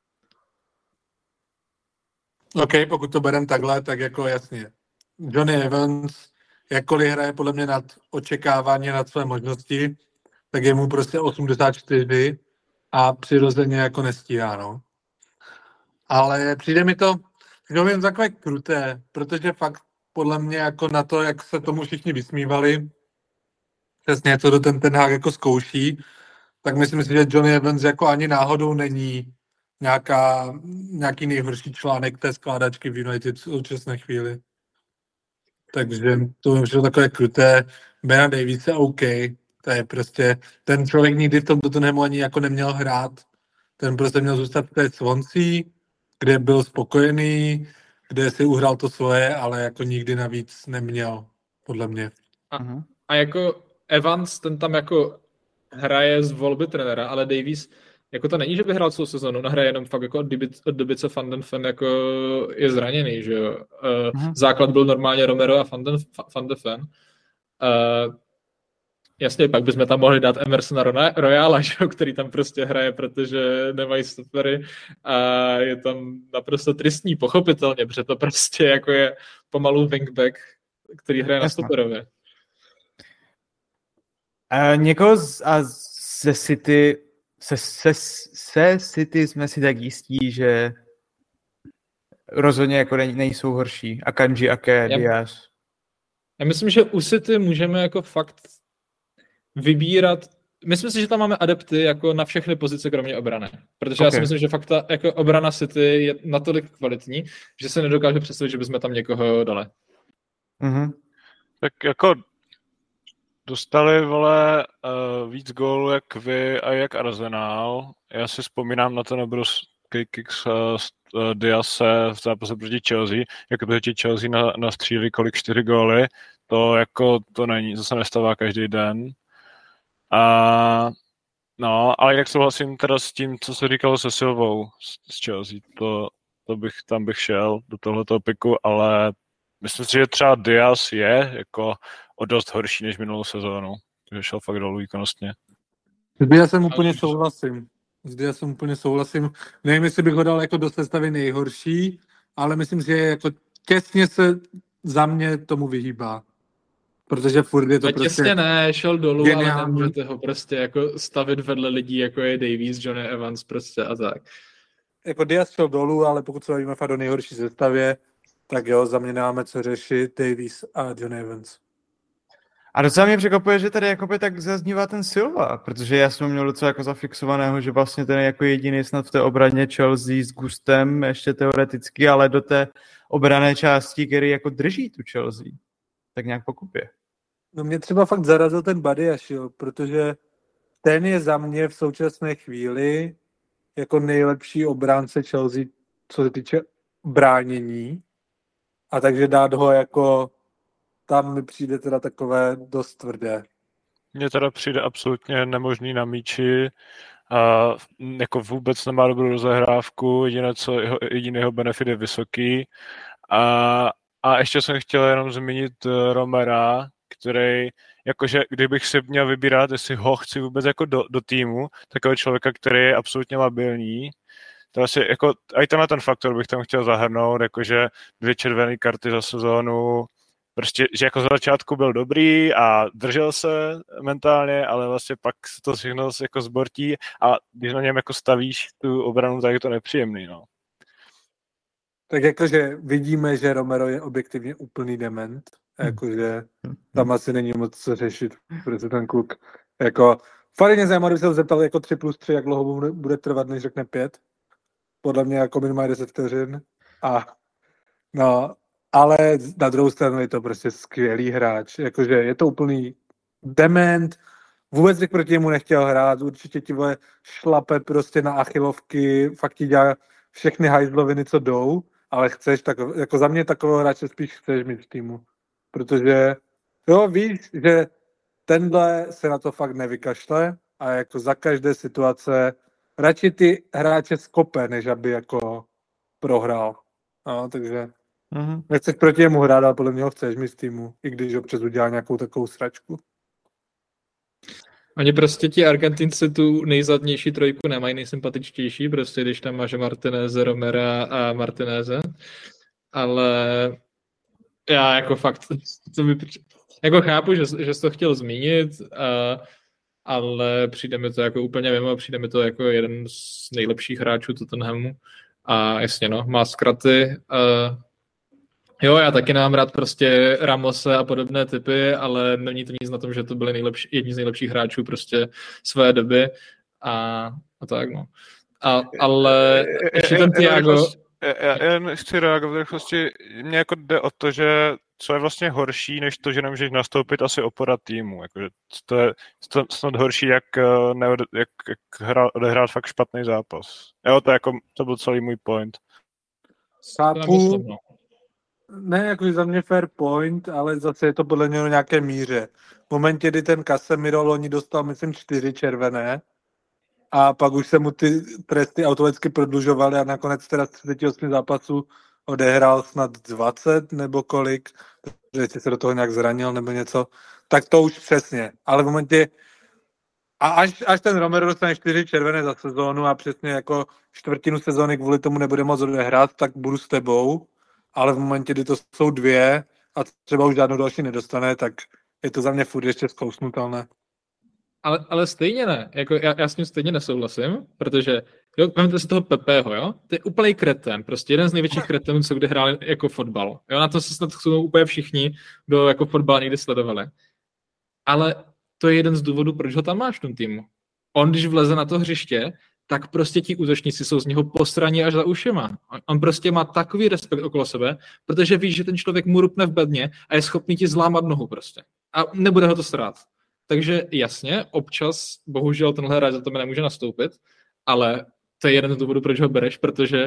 OK, pokud to bereme takhle, tak jako jasně. Johnny Evans, jakkoliv hraje podle mě nad očekávání, nad své možnosti, tak je mu prostě 84 a přirozeně jako nestíhá, no. Ale přijde mi to takové kruté, protože fakt podle mě jako na to, jak se tomu všichni vysmívali, přesně co do ten Hag jako zkouší, tak myslím si, že Johnny Evans jako ani náhodou není nějaký nejhorší článek té skládačky v United v současné chvíli. Takže to je takové kruté. Bena Daviese OK. To je prostě, ten člověk nikdy v tom Tottenhamu ani jako neměl hrát. Ten prostě měl zůstat v té Swansea, kde byl spokojený, kde si uhrál to svoje, ale jako nikdy navíc neměl, podle mě. A jako Evans, ten tam jako hraje z volby trenéra, ale Davies jako to není, že by hrál celou sezonu, hraje jenom fakt jako od doby, co Van den Ven jako je zraněný, že jo. Základ byl normálně Romero a Van de Ven. Jasně, pak bychom tam mohli dát Emersona Royala, že jo, který tam prostě hraje, protože nemají stopery a je tam naprosto tristní, pochopitelně, protože to prostě jako je pomalu wingback, který hraje na stoperově. Někoho ze City se City jsme si tak jistí, že rozhodně jako nejsou horší. Akanji, Ake, Diaz. Já myslím, že u City můžeme jako fakt vybírat. Myslím si, že tam máme adepty jako na všechny pozice, kromě obrany. Protože já si myslím, že fakt ta jako obrana City je natolik kvalitní, že se nedokáže představit, že bychom tam někoho dali. Tak jako dostali, vole, víc gólů jak vy a jak Arsenal. Já si vzpomínám na ten obrovský kick z Diase v zápase proti Chelsea, jako proti Chelsea nastřílili kolik 4 góly, To jako to není, to se nestává každý den. No, ale jak souhlasím teda s tím, co se říkalo se Silvou z Chelsea, tam bych šel do tohoto piku, ale myslím si, že třeba Diaz je jako o dost horší než minulou sezónu, takže šel fakt dolů výkonnostně. S Diazem úplně souhlasím. Nevím, jestli bych ho dal jako do sestavy nejhorší, ale myslím si, že jako těsně se za mě tomu vyhýbá. Protože furt je to prostě... Těsně ne, šel dolů, geniální. Ale nemůžete ho prostě jako stavit vedle lidí, jako je Davies, Johnny Evans prostě a tak. Jako Diaz šel dolů, ale pokud se bavíme fakt do nejhorší sestavě, tak jo, za mě nemáme co řešit, Davies a Johnny Evans. A docela mě překvapuje, že tady jakoby tak zaznívá ten Silva, protože já jsem měl docela jako zafixovaného, že vlastně ten jako jediný snad v té obraně Chelsea s Gustem, ještě teoreticky, ale do té obrané části, který jako drží tu Chelsea, tak nějak pokupě. No mě třeba fakt zarazil ten Badiashile, protože ten je za mě v současné chvíli jako nejlepší obránce Chelsea, co se týče bránění. A takže dát ho jako tam mi přijde teda takové dost tvrdé. Mně teda přijde absolutně nemožný na míči, a jako vůbec nemá dobrou rozehrávku, jediný jeho benefit je vysoký. A ještě jsem chtěl jenom zmínit Romera, který, jakože kdybych si měl vybírat, jestli ho chci vůbec jako do týmu, takového člověka, který je absolutně labilní, to asi jako, i ten faktor bych tam chtěl zahrnout, jakože 2 červené karty za sezónu, prostě, že jako za začátku byl dobrý a držel se mentálně, ale vlastně pak se to všechno jako zbortí a když na něm jako stavíš tu obranu, tak je to nepříjemný, no. Tak jakože vidíme, že Romero je objektivně úplný dement, jakože tam asi není moc co řešit, protože ten kluk, jako, fakt mě zajímavé, kdyby se ho zeptal jako 3+3, jak dlouho bude trvat, než řekne 5. Podle mě jako minimálně 10 vteřin. Ale na druhou stranu je to prostě skvělý hráč, jakože je to úplný dement, vůbec bych proti němu nechtěl hrát, určitě ti vole šlape prostě na achilovky, fakt ti dělá všechny hajzloviny, co jdou, ale chceš, tak jako za mě takového hráče spíš chceš mít v týmu, protože jo, víš, že tenhle se na to fakt nevykašle a jako za každé situace radši ty hráče skope, než aby jako prohrál. No, takže nechceš proti němu hrát, ale podle mě ho chceš mít v týmu, i když občas udělá nějakou takovou sračku. Oni prostě ti Argentinci tu nejzadnější trojku nemají, nejsympatičtější, prostě když tam máš Martineze, Romera a Martineze, ale já jako fakt, jako chápu, že jsi to chtěl zmínit, ale přijde mi to jako úplně mimo, přijde mi to jako jeden z nejlepších hráčů Tottenhamu a jasně no, má zkraty. Jo, já taky nemám rád prostě Ramose a podobné typy, ale není to nic na tom, že to byli jedni z nejlepších hráčů prostě své doby a tak no. Ale ještě ten Thiago... Já chci reagovat v rychlosti. Mně jako jde o to, že co je vlastně horší, než to, že nemůžeš nastoupit asi opora týmu. Jakože to je snad horší, jak odehrát fakt špatný zápas. Jo, to byl celý můj point. Chápu. Ne, jakože za mě fair point, ale zase je to podle něho nějaké míře. V momentě, kdy ten Casemiro loni dostal, myslím, 4 červené a pak už se mu ty tresty automaticky prodlužovaly a nakonec teda z 38 zápasů odehrál snad 20 nebo kolik, že se do toho nějak zranil nebo něco, tak to už přesně. Ale v momentě, a až ten Romero dostane 4 červené za sezónu a přesně jako čtvrtinu sezóny kvůli tomu nebude moc odehrát, tak budu s tebou. Ale v momentě, kdy to jsou 2 a třeba už žádnou další nedostane, tak je to za mě furt ještě zkousnutelné. Ale stejně ne. Jako já s tím stejně nesouhlasím, protože jo, památujete si toho Pepeho, jo? To je úplný kreten, prostě jeden z největších kretenů, co kdy hráli jako fotbal. Jo, na to se snad jsou úplně všichni, kdo jako fotbal někdy sledovali. Ale to je jeden z důvodů, proč ho tam máš v tom týmu. On, když vleze na to hřiště, tak prostě ti útočníci jsou z něho posraní až za ušima. On prostě má takový respekt okolo sebe, protože víš, že ten člověk mu rupne v bedně a je schopný ti zlámat nohu prostě. A nebude ho to strát. Takže jasně, občas, bohužel tenhle hráč za tebe nemůže nastoupit, ale to je jeden z důvodů, proč ho bereš, protože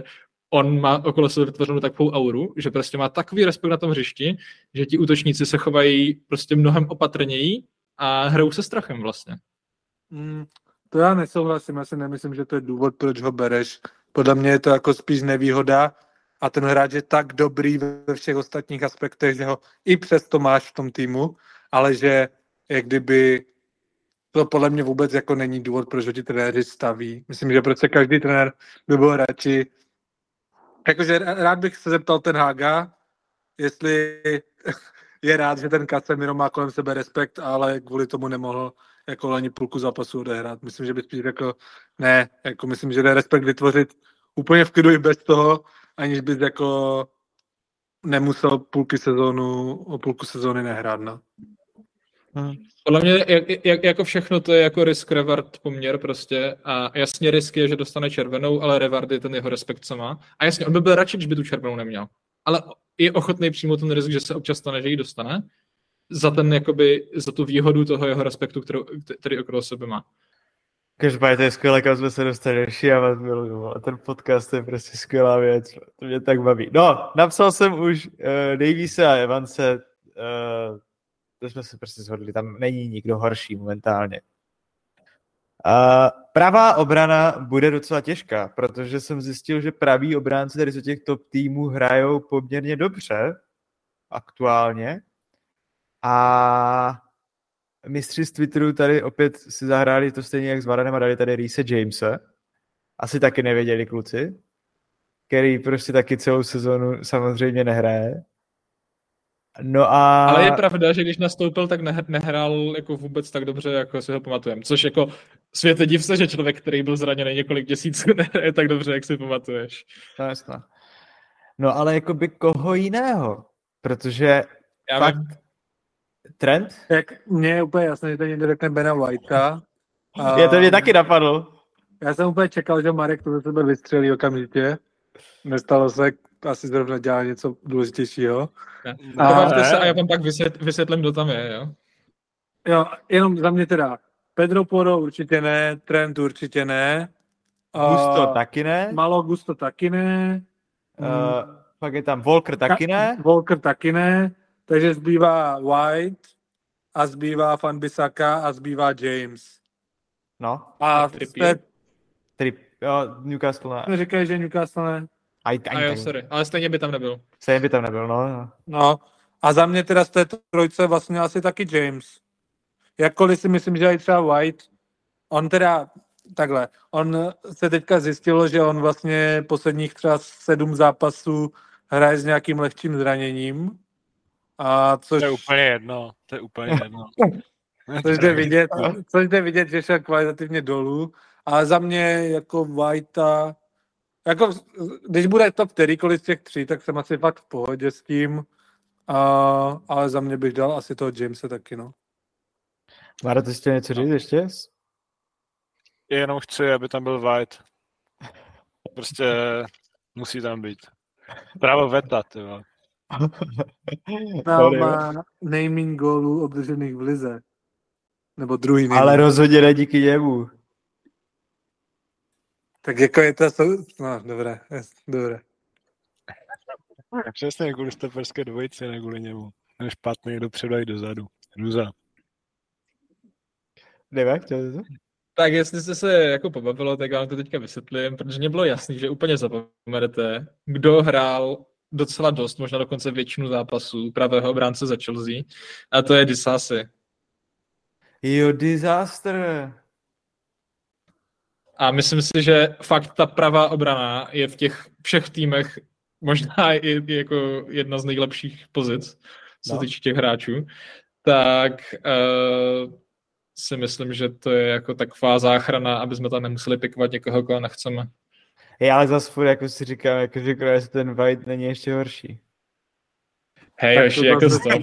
on má okolo sebe vytvořenou takovou auru, že prostě má takový respekt na tom hřišti, že ti útočníci se chovají prostě mnohem opatrněji a hrajou se strachem vlastně. To já nesouhlasím, já si nemyslím, že to je důvod, proč ho bereš. Podle mě je to jako spíš nevýhoda a ten hráč je tak dobrý ve všech ostatních aspektech, že ho i přesto máš v tom týmu, ale že jak kdyby to podle mě vůbec jako není důvod, proč ho ti trenéři staví. Myslím, že prostě každý trenér by byl radši. Jakože rád bych se zeptal ten Haga, jestli je rád, že ten Casemiro má kolem sebe respekt, ale kvůli tomu nemohl jako ani půlku zápasu odehrát. Myslím, že by spíš řekl, ne, jako myslím, že jde respekt vytvořit úplně v klidu i bez toho, aniž bys jako nemusel půlku sezóny nehrát. No. Podle mě jako všechno to je jako risk-reward poměr prostě a jasně risk je, že dostane červenou, ale reward je ten jeho respekt, co má. A jasně, on by byl radši, když by tu červenou neměl. Ale je ochotný přijmout ten risk, že se občas stane, že ji dostane, za tu výhodu toho jeho respektu, který okolo sebe má. Každopádně to je skvělé, kam jsme se dostali a ten podcast je prostě skvělá věc. To mě tak baví. No, napsal jsem už Daviese a Evanse, to jsme se prostě shodli, tam není nikdo horší momentálně. Pravá obrana bude docela těžká, protože jsem zjistil, že praví obránci tady z těch top týmů hrajou poměrně dobře aktuálně a mistři z Twitteru tady opět si zahráli to stejně jak s Varanem a dali tady Reese Jamese. Asi taky nevěděli kluci, který prostě taky celou sezonu samozřejmě nehraje. No ale je pravda, že když nastoupil, tak nehrál jako vůbec tak dobře, jako si ho pamatujeme. Což jako světe div se, že člověk, který byl zraněný několik měsíců, nehraje tak dobře, jak si pamatuješ. No jasně. No ale jakoby koho jiného? Protože fakt Trent? Jak mně je úplně jasné, že to někdo řekne Bena Whitea. Je to mě taky napadlo. Já jsem úplně čekal, že Marek to ze sebe vystřelí okamžitě. Nestalo se, asi zrovna dělá něco důležitějšího. Pobavte se a já vám pak vysvětlím, kdo tam je, jo? Jo, jenom za mě teda. Pedro Porro určitě ne, Trent určitě ne. Gusto taky ne. Malo Gusto taky ne. Pak je tam Walker taky ne. Walker taky ne. Takže zbývá White a zbývá Van Bissaka a zbývá James. No. A Newcastle ne. Říkají, že Newcastle ne. Sorry, ale stejně by tam nebyl. No. No. A za mě teda z té trojce vlastně asi taky James. Jakkoliv si myslím, že i třeba White, on teda takhle, on se teďka zjistilo, že on vlastně posledních třeba 7 zápasů hraje s nějakým lehčím zraněním. A což... To je úplně jedno. Což jde vidět, že šel kvalitativně dolů. A za mě jako Whitea, jako když bude top kterýkoliv z těch 3, tak jsem asi fakt v pohodě s tím. Ale za mě bych dal asi toho Jamese taky, no. Mára, ty jsi něco říct ještě? Jenom chci, aby tam byl White. Prostě musí tam být. Právo veta, ty vole. Má naming gólů obdržených v lize. Nebo druhý naming. Ale rozhodně ne díky němu. Tak jako je to... No, dobré. Přesně kvůli stoperské dvojici, ne kvůli němu. Ten špatný dopředu a i dozadu. Hruza. Nevím, chtěl to? Tak jestli jste se jako pobavilo, tak vám to teďka vysvětlím, protože mě bylo jasný, že úplně zapomenete, kdo hrál docela dost, možná dokonce většinu zápasů pravého obránce za Chelsea, a to je Disasi. Jo, disaster. A myslím si, že fakt ta pravá obrana je v těch všech týmech možná i jako jedna z nejlepších pozic, co se týče těch hráčů. Tak si myslím, že to je jako taková záchrana, aby jsme tam nemuseli pikovat někoho, koho nechceme. Ale zase furt, jako si říkám, jako, že ten White není ještě horší. Hej, ještě jako stop.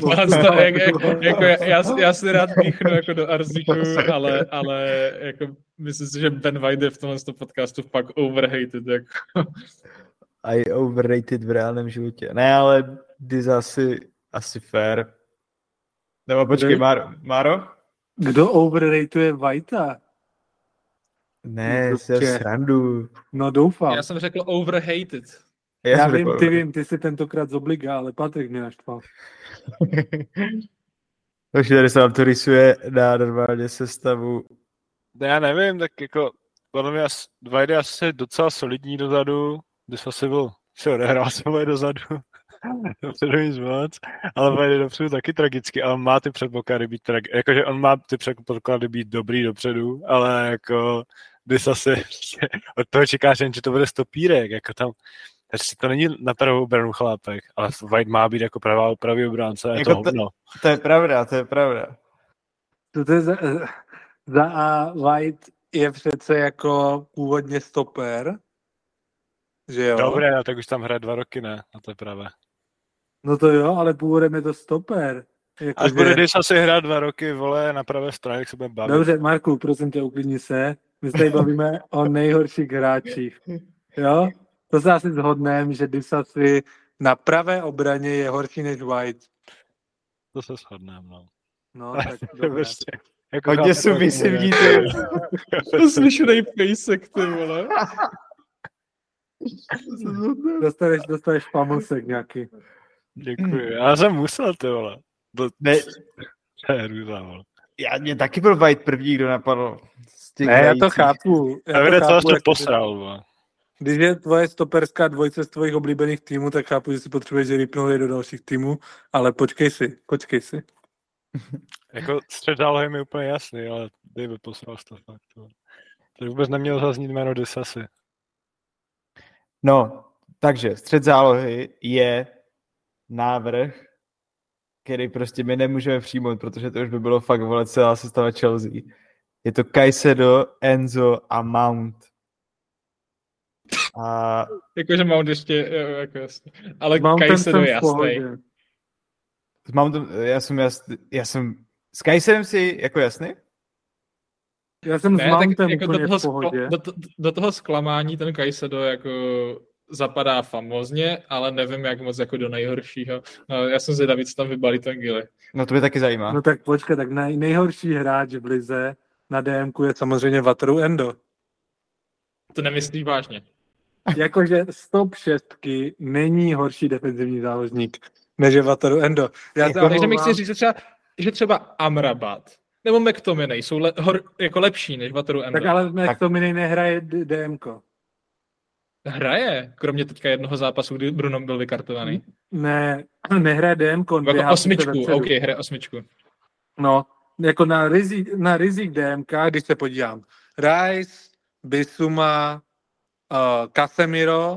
Já si rád píchnu jako do arzíku, ale jako myslím si, že Ben White je v tomhle podcastu fakt overrated. Jako. I overrated v reálném životě. Ne, ale Diz asi fair. Nebo počkej, Máro? Kdo overratuje Whitea? Ne, se srandu. No doufám. Já jsem řekl overhated. Já vím, ty jsi tentokrát z obliga, ale Patrik mě naštval. Takže tady se vám to rysuje na normálně sestavu. Já nevím, tak jako podle mě White je asi docela solidní dozadu, když asi byl, si odehrál svoje dozadu, dopředu nic moc, ale White je dopředu taky tragicky, ale má ty předpoklady být jakože on má ty předpoklady být dobrý dopředu, ale jako když asi od toho čekáš jen, že to bude stopírek, jako tam to není na pravou obranu chlápek, ale White má být jako pravý obránce, je to hovno. To je pravda. To je za A White je přece jako původně stoper, že jo? Dobré, tak už tam hraje 2 roky, ne? A to je pravé. No to jo, ale původem je to stoper. Jako až bude, když asi hrát 2 roky, vole, na pravé straně, jak se budeme bavit. Dobře, Marku, prosím tě, uklidni se. My se tady bavíme o nejhorších hráčích. Jo? To se asi shodneme, že Disasi na pravé obraně je horší než White. To se shodneme, no. No, tak dobře. Jako hodně submisivní, ty. Slyšenej pejsek, ty vole. Dostaneš pamlsek nějaký. Děkuji. Já jsem musel, ty vole. Ne. To je hrůza, vole. Mě taky byl White první, kdo napadl. Ne, já to chápu. Co jsi to posral, vole. Když je tvoje stoperská dvojce z tvojich oblíbených týmů, tak chápu, že si potřebuješ rýpnout je do dalších týmů, ale počkej si. Jako střed zálohy mi úplně jasný, ale David posral to fakt. To vůbec nemělo zaznít jméno Disasi. No, takže střed zálohy je návrh, který prostě my nemůžeme přijmout, protože to už by bylo fakt, vole, celá sestava Chelsea. Je to Caicedo, Enzo a Mount. A... Jakože Mount ještě, jako jasně. Ale Caicedo je jasný. S Mountem, já jsem s Caicedem si jako jasný? Já jsem s Mountem jako úplně v pohodě. Do toho zklamání ten Caicedo jako zapadá famózně, ale nevím, jak moc jako do nejhoršího. No, já jsem zvědavý, co tam vybalí ten Gilly. No to by taky zajímá. No tak počkej, tak nejhorší hráč v lize na DMku je samozřejmě Wataru Endo. To nemyslíš vážně? Jakože z top 6 není horší defenzivní záložník než je Wataru Endo. Takže mi chci říct, že třeba Amrabat nebo McTominay jsou jako lepší než Wataru Endo. Tak ale McTominay nehraje DMko. Hraje, kromě teďka jednoho zápasu, kdy Bruno byl vykartovaný. Ne, nehraje DMko. Jako 8, ok, hraje 8. No, jako na rizík DMK, když se podívám. Rice, Bissouma, Casemiro,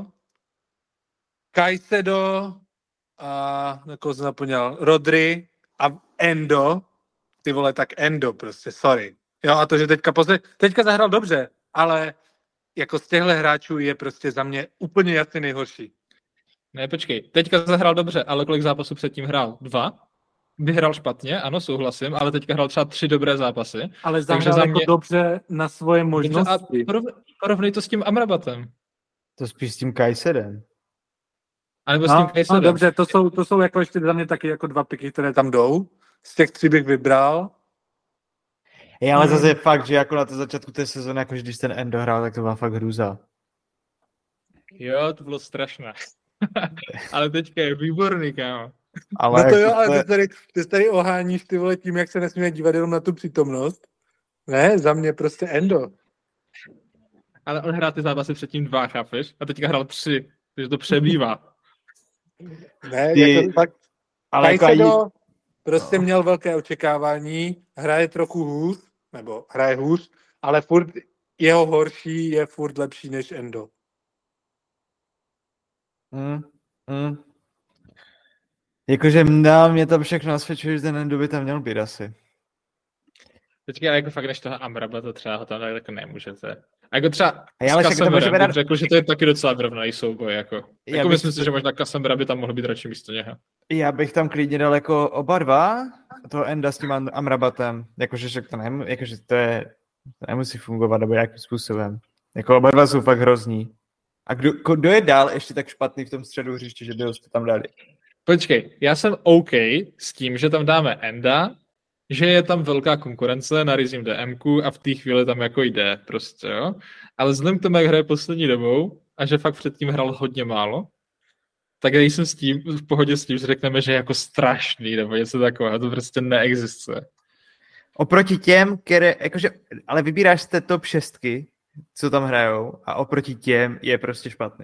Caicedo, jako jsem zapomněl, Rodri a Endo. Ty vole, tak Endo prostě, sorry. Jo, a to, že teďka zahrál dobře, ale jako z těchto hráčů je prostě za mě úplně jasně nejhorší. Ne, počkej, teďka zahrál dobře, ale kolik zápasů předtím hrál? 2? Vyhrál špatně, ano, souhlasím, ale teďka hrál třeba 3 dobré zápasy. Ale zahrál jako dobře na svoje možnosti. Porovnej to s tím Amrabatem. To spíš s tím Caisedem. A nebo s tím Caisedem. No dobře, to jsou jako ještě za mě taky jako 2 piky, které tam jdou. Z těch 3 bych vybral. Je, ale zase je fakt, že jako na to začátku té sezóny, jakože když ten Endo hrál, tak to byla fakt hrůza. Jo, to bylo strašné. Ale teďka je výborný, kámo. Ale no to jo, ale ty tady oháníš ty vole tím, jak se nesmíme dívat jenom na tu přítomnost. Ne, za mě prostě Endo. Ale on hrál ty zápasy předtím 2, chápeš? A teďka hrál 3, takže to přebývá. Ne, jako fakt. Ale Caicedo prostě měl velké očekávání, hraje trochu hůř, nebo hraje hůř, ale furt jeho horší je furt lepší než Endo. Jakože mě tam všechno nasvědčuje, že ten Endo by tam měl být asi. Teďka jako fakt než toho Amrabata třeba ho tam tak nemůžete. A jako třeba s Casemberem bych řekl, že to je taky docela vyrovnaný souboj. Jako myslím si, že možná Casembera by tam mohl být radši místo něho. Já bych tam klidně dal jako oba dva, toho Enda s tím Amrabatem. Jakože to nemusí fungovat nebo jakým způsobem. Jako oba dva jsou fakt hrozní. A kdo je dál ještě tak špatný v tom středu hřiště, že by ho tam dali? Počkej, já jsem OK s tím, že tam dáme Enda, že je tam velká konkurence na rizím DMku a v té chvíli tam jako jde prostě, jo. Ale vzhledem k tomu, jak hraje poslední dobou a že fakt předtím hrál hodně málo, tak nejsem s tím, v pohodě s tím, že řekneme, že je jako strašný, nebo něco takového, to prostě neexistuje. Oproti těm, které, jakože, ale vybíráš z té top 6, co tam hrajou, a oproti těm je prostě špatný.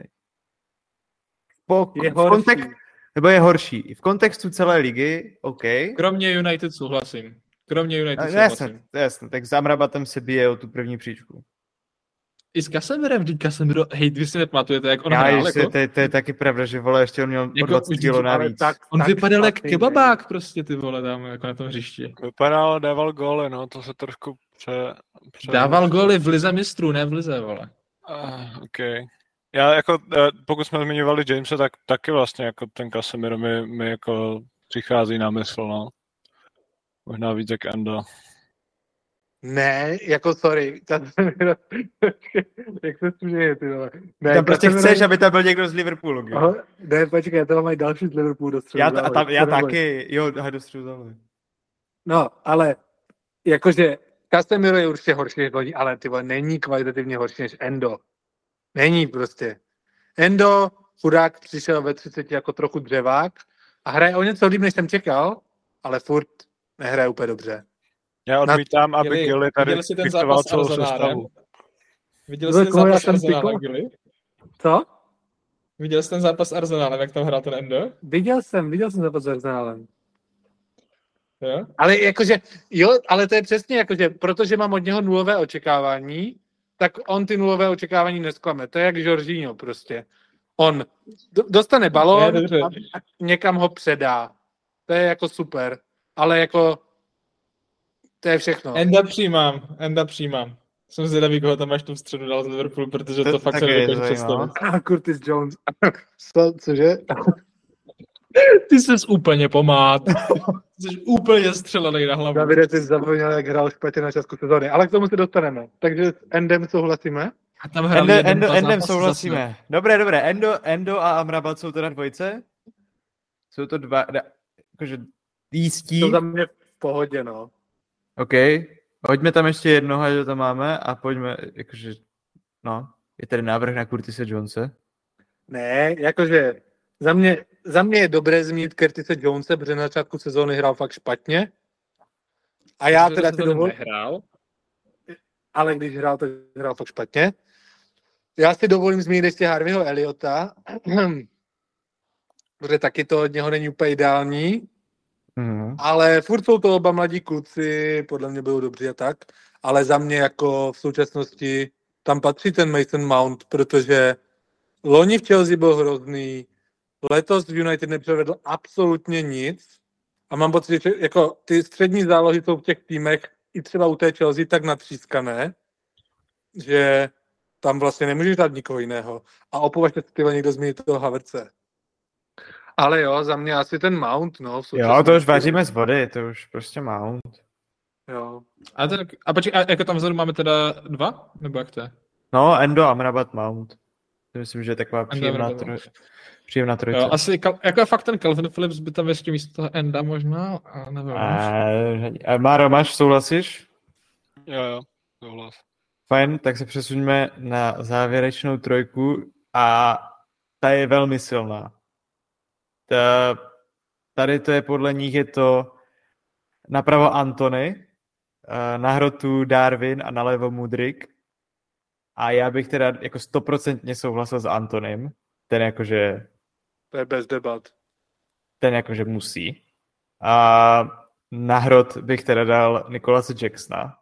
Nebo je horší. V kontextu celé ligy, OK. Kromě United souhlasím. Jasně, tak s Amrabatem se bije o tu první příčku. I s Casemirem, vždyť Casemiro, hej, vy si nepamatujete, jak on hrál, jako? To je taky pravda, že vole, ještě on měl jako, 20 kilo navíc. On vypadal jak kebabák prostě, ty vole, tam jako na tom hřišti. Vypadal, dával góly, no, to se trošku Dával góly v lize mistrů, ne v lize, vole. OK. Já jako, pokud jsme zmiňovali Jamese, tak taky vlastně jako ten Casemiro mi jako přichází na mysl, no. Možná víc jak Endo. Ne, jako sorry. Jak se směje, ty vole. Ne, tam prostě chceš, aby tam byl někdo z Liverpoolu. Ne, počkej, já tam mají další z Liverpoolu do středu. Já taky, jo, do středu zálohy. No, ale jakože Casemiro je určitě horší než loni, ale ty vole, není kvalitativně horší než Endo. Není prostě. Endo, chudák, přišel ve 30 jako trochu dřevák a hraje o něco líp, než jsem čekal, ale furt nehraje úplně dobře. Já odmítám, aby Gilly tady fiktoval celou sestavu. Viděl jsi ten zápas Arsenála, Gilly? Co? Viděl jsi ten zápas Arsenálem, jak tam hrál ten Endo? Viděl jsem zápas s Arsenálem. Jo? Ale jakože, jo, ale to je přesně jakože, protože mám od něho nulové očekávání, tak on ty nulové očekávání nesklame. To je jak Jorginho prostě. On dostane balón a někam ho předá. To je jako super. Ale jako to je všechno. Enda přijímám. Jsem zvědavý, koho tam máš tu v středu dal z Liverpoolu, protože to fakt se nedokážu představit. Curtis Jones. Cože? Ty jsi úplně pomát. Jsi úplně střelený na hlavu. Davide, ty zapomněl, jak hrál špatně na časku sezóny. Ale k tomu se dostaneme. Takže s Endem souhlasíme? A tam Endem souhlasíme. Dobré. Endo a Amrabat jsou teda dvojice? Jsou to dva, jakože jistí. To za mě v pohodě, no. OK. Hoďme tam ještě jednoho, že to máme a pojďme, jakože, no, je tady návrh na Curtise Jonese? Ne, jakože za mě je dobré zmínit Curtise Jonese, protože na začátku sezóny hrál fakt špatně. A já teda si dovolím... Ale když hrál, tak hrál fakt špatně. Já si dovolím zmínit ještě Harveyho Elliota, protože taky to od něho není úplně ideální. Ale furt jsou to oba mladí kluci, podle mě budou dobří a tak, ale za mě jako v současnosti tam patří ten Mason Mount, protože loni v Chelsea byl hrozný, letos v United nepřevedl absolutně nic a mám pocit, že jako ty střední zálohy jsou v těch týmech i třeba u té Chelsea tak natřískané, že tam vlastně nemůžeš dát nikoho jiného. A opovažte si tyhle někdo změnit toho Havertze. Ale jo, za mě asi ten Mount, no. Jo, to už vaříme z vody, to už prostě Mount. Jo. A počkej, a jako tam vzadu máme teda dva? Nebo jak to je? No, Endo, Amrabat, Mount. Myslím, že je taková příjemná trojice. Jo, asi, jako fakt ten Calvin Phillips by tam ještě místo toho Enda možná, a nevím. Máro, máš, souhlasíš? Jo, souhlas. Fajn, tak se přesuňme na závěrečnou trojku a ta je velmi silná. Tady to je podle nich je to napravo Antony, na hrotu Darwin a nalevo Mudryk. A já bych teda jako 100% souhlasil s Antonym. Ten jakože... To je bez debat. Ten jakože musí. A na hrot bych teda dal Nicolase Jacksona.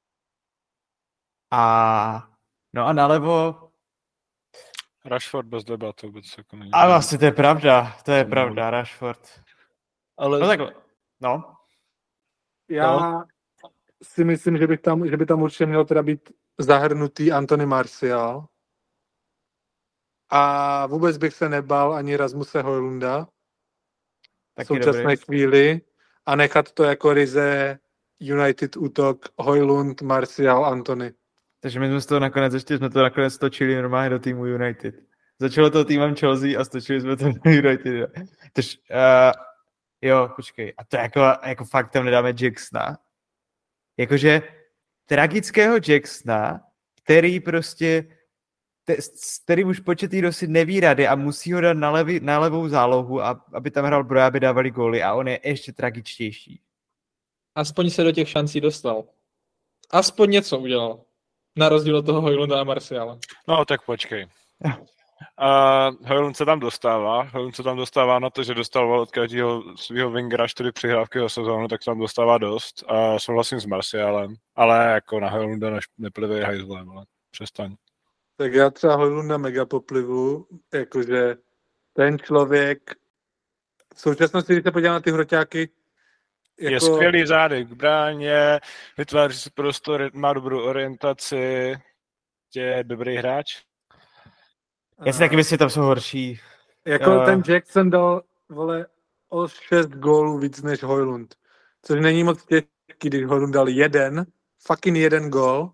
No a nalevo... Rashford bez debat vůbec jako není. A vlastně to je pravda, Rashford. Ale... No takhle, no. Já si myslím, že by tam určitě měl teda být zahrnutý Anthony Martial. A vůbec bych se nebal ani Rasmuse Højlunda v současné chvíli a nechat to jako ryze United útok Højlund, Martial, Antony. Takže my jsme to nakonec stočili normálně do týmu United. Začalo to týmem Chelsea a stočili jsme to do United. Takže, jo, počkej. A to jako fakt tam nedáme Jacksona. Jakože tragického Jacksona, který prostě s kterým už Pochettino si neví rady a musí ho dát na levou zálohu, aby tam hrál Broja, aby dávali góly a on je ještě tragičtější. Aspoň se do těch šancí dostal. Aspoň něco udělal. Na rozdíl od toho Hojlunda a Martiala. No, tak počkej. Hojlund se tam dostává na to, že dostal od každého svého wingera 4 přihrávky za sezónu, tak se tam dostává dost a souhlasím s Martialem, ale jako na Hojlunda neplivej hajzlem, ale přestaň. Tak já třeba Hojlunda mega poplivu, jakože ten člověk v současnosti, když se podívám na ty hroťáky, jako... Je skvělý zádek k bráně, vytváří si prostor, má dobrou orientaci, je dobrý hráč. Já si taky myslím, že tam jsou horší. Jako ten Jackson dal, vole, o 6 gólů víc než Hojlund. Což není moc těžký, když Hojlund dal fucking jeden gól,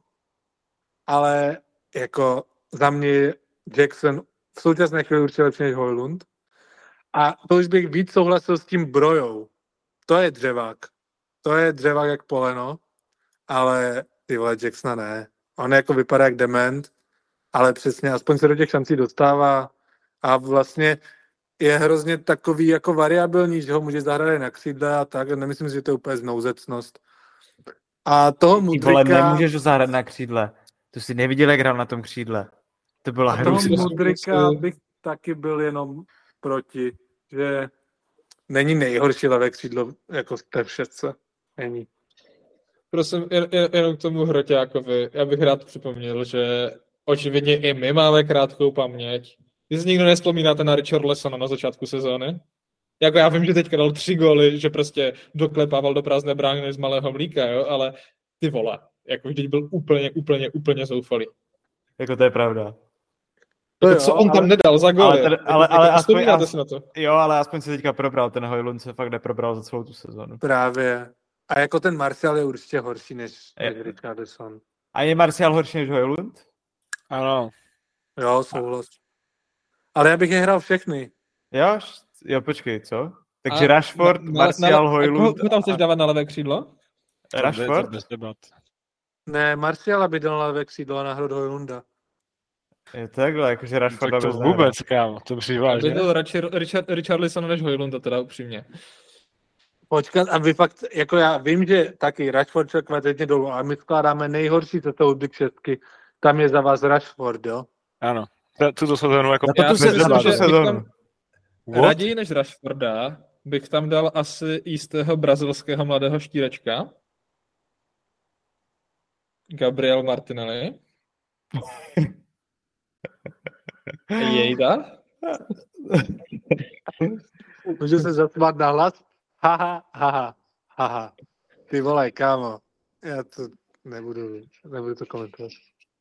ale jako za mě Jackson v současné chvíli určitě lepší než Hojlund. A to už bych víc souhlasil s tím Brojou. To je dřevák. To je dřevák jak poleno, ale ty vole Jacksona ne. On jako vypadá jak dement, ale přesně, aspoň se do těch šancí dostává a vlastně je hrozně takový jako variabilní, že ho může zahrát na křídle a tak, nemyslím si, že to je úplně znouzecnost. A toho Mudryka... Vole, nemůžeš ho zahrát na křídle. To si neviděl, jak hrál na tom křídle. To byla hrozná. Toho Mudryka bych taky byl jenom proti, že není nejhorší levé křídlo jako v té všetce. Není. Prosím, jenom k tomu Hroťákovi. Já bych rád připomněl, že očividně i my máme krátkou paměť. Když si nikdo nevzpomínáte na Richarlisona na začátku sezóny? Jako já vím, že teďka dal 3 góly, že prostě doklepával do prázdné brány z malého mlíka, jo, ale ty vole, jako vždyť byl úplně zoufalý. Jako to je pravda. Jako, co on tam nedal za góly? Ale aspoň si na to. Jo, ale aspoň se teďka probral, ten Hojlund se fakt neprobral za celou tu sezonu. Právě. A jako ten Martial je určitě horší než Richarlison. A je Martial horší než Hojlund? Ano. Jo, souhlas. Ale já bych je hrál všechny. Jo, počkej, co? Takže Rashford, Martial, Hojlund... Koho tam chceš dávat na levé křídlo? Rashford? Bez debat. Ne, Martiala by dal na levé křídlo a nahrod Hojlunda. Je takhle, jakože Rashforda tak to vůbec, kámo, to přivážně. By byl radši Richarlison než Hojlunda, teda upřímně. Počkat, a vy fakt, jako já vím, že taky Rashford šel kvalitně dolů, ale my skládáme nejhorší ze toho Big 6. Tam je za vás Rashford, jo? Ano. Tuto sezónu jako... Já tu sezónu. Raději než Rashforda bych tam dal asi jistého brazilského mladého štírečka. Gabriel Martinelli. Jejda. Můžu se zasmát na hlas? Haha. Ty vole, kámo. Já to nebudu to komentovat.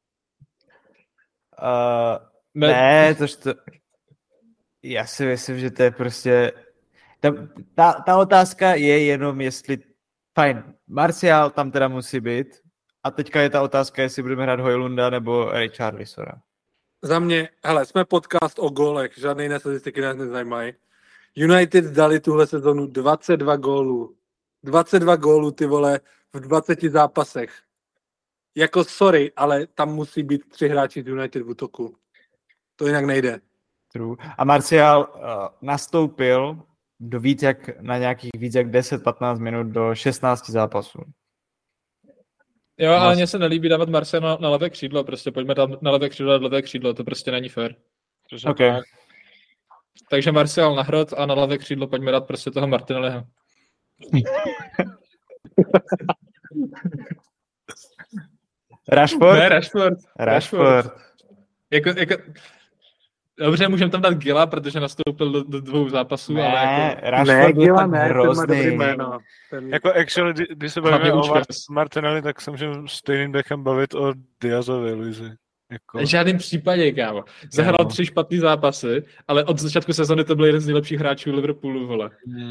Ne, to... Já si myslím, že to je prostě... Ta otázka je jenom, jestli... Fajn, Martial tam teda musí být. A teďka je ta otázka, jestli budeme hrát Hojlunda nebo Richarlisona. Za mě, hele, jsme podcast o gólech, žádné jiné statistiky nás nezajímají. United dali tuhle sezonu 22 gólů. 22 gólů, ty vole, v 20 zápasech. Jako sorry, ale tam musí být 3 hráči z United v útoku. To jinak nejde. True. A Martial nastoupil na nějakých víc jak 10-15 minut do 16 zápasů. Jo, ale mně se nelíbí dávat Martial na levé křídlo, prostě pojďme tam na levé křídlo, to prostě není fair. Okay. Takže Martial na hrot a na levé křídlo pojďme dát prostě toho Martinelliho. Rashford? Ne, Rashford. Jako, dobře, můžeme tam dát Gila, protože nastoupil do 2 zápasů, ne, ale jako... Rashford ne, Gila tak ne, hrozný. ten má dobrý jméno. Jako actually, když se bavíme o Martinelli, tak se můžeme stejným dechem bavit o Diazovi, Luizi. Jako... V žádném případě, kámo. Zahrál 3 špatný zápasy, ale od začátku sezony to byl jeden z nejlepších hráčů Liverpoolu, vole.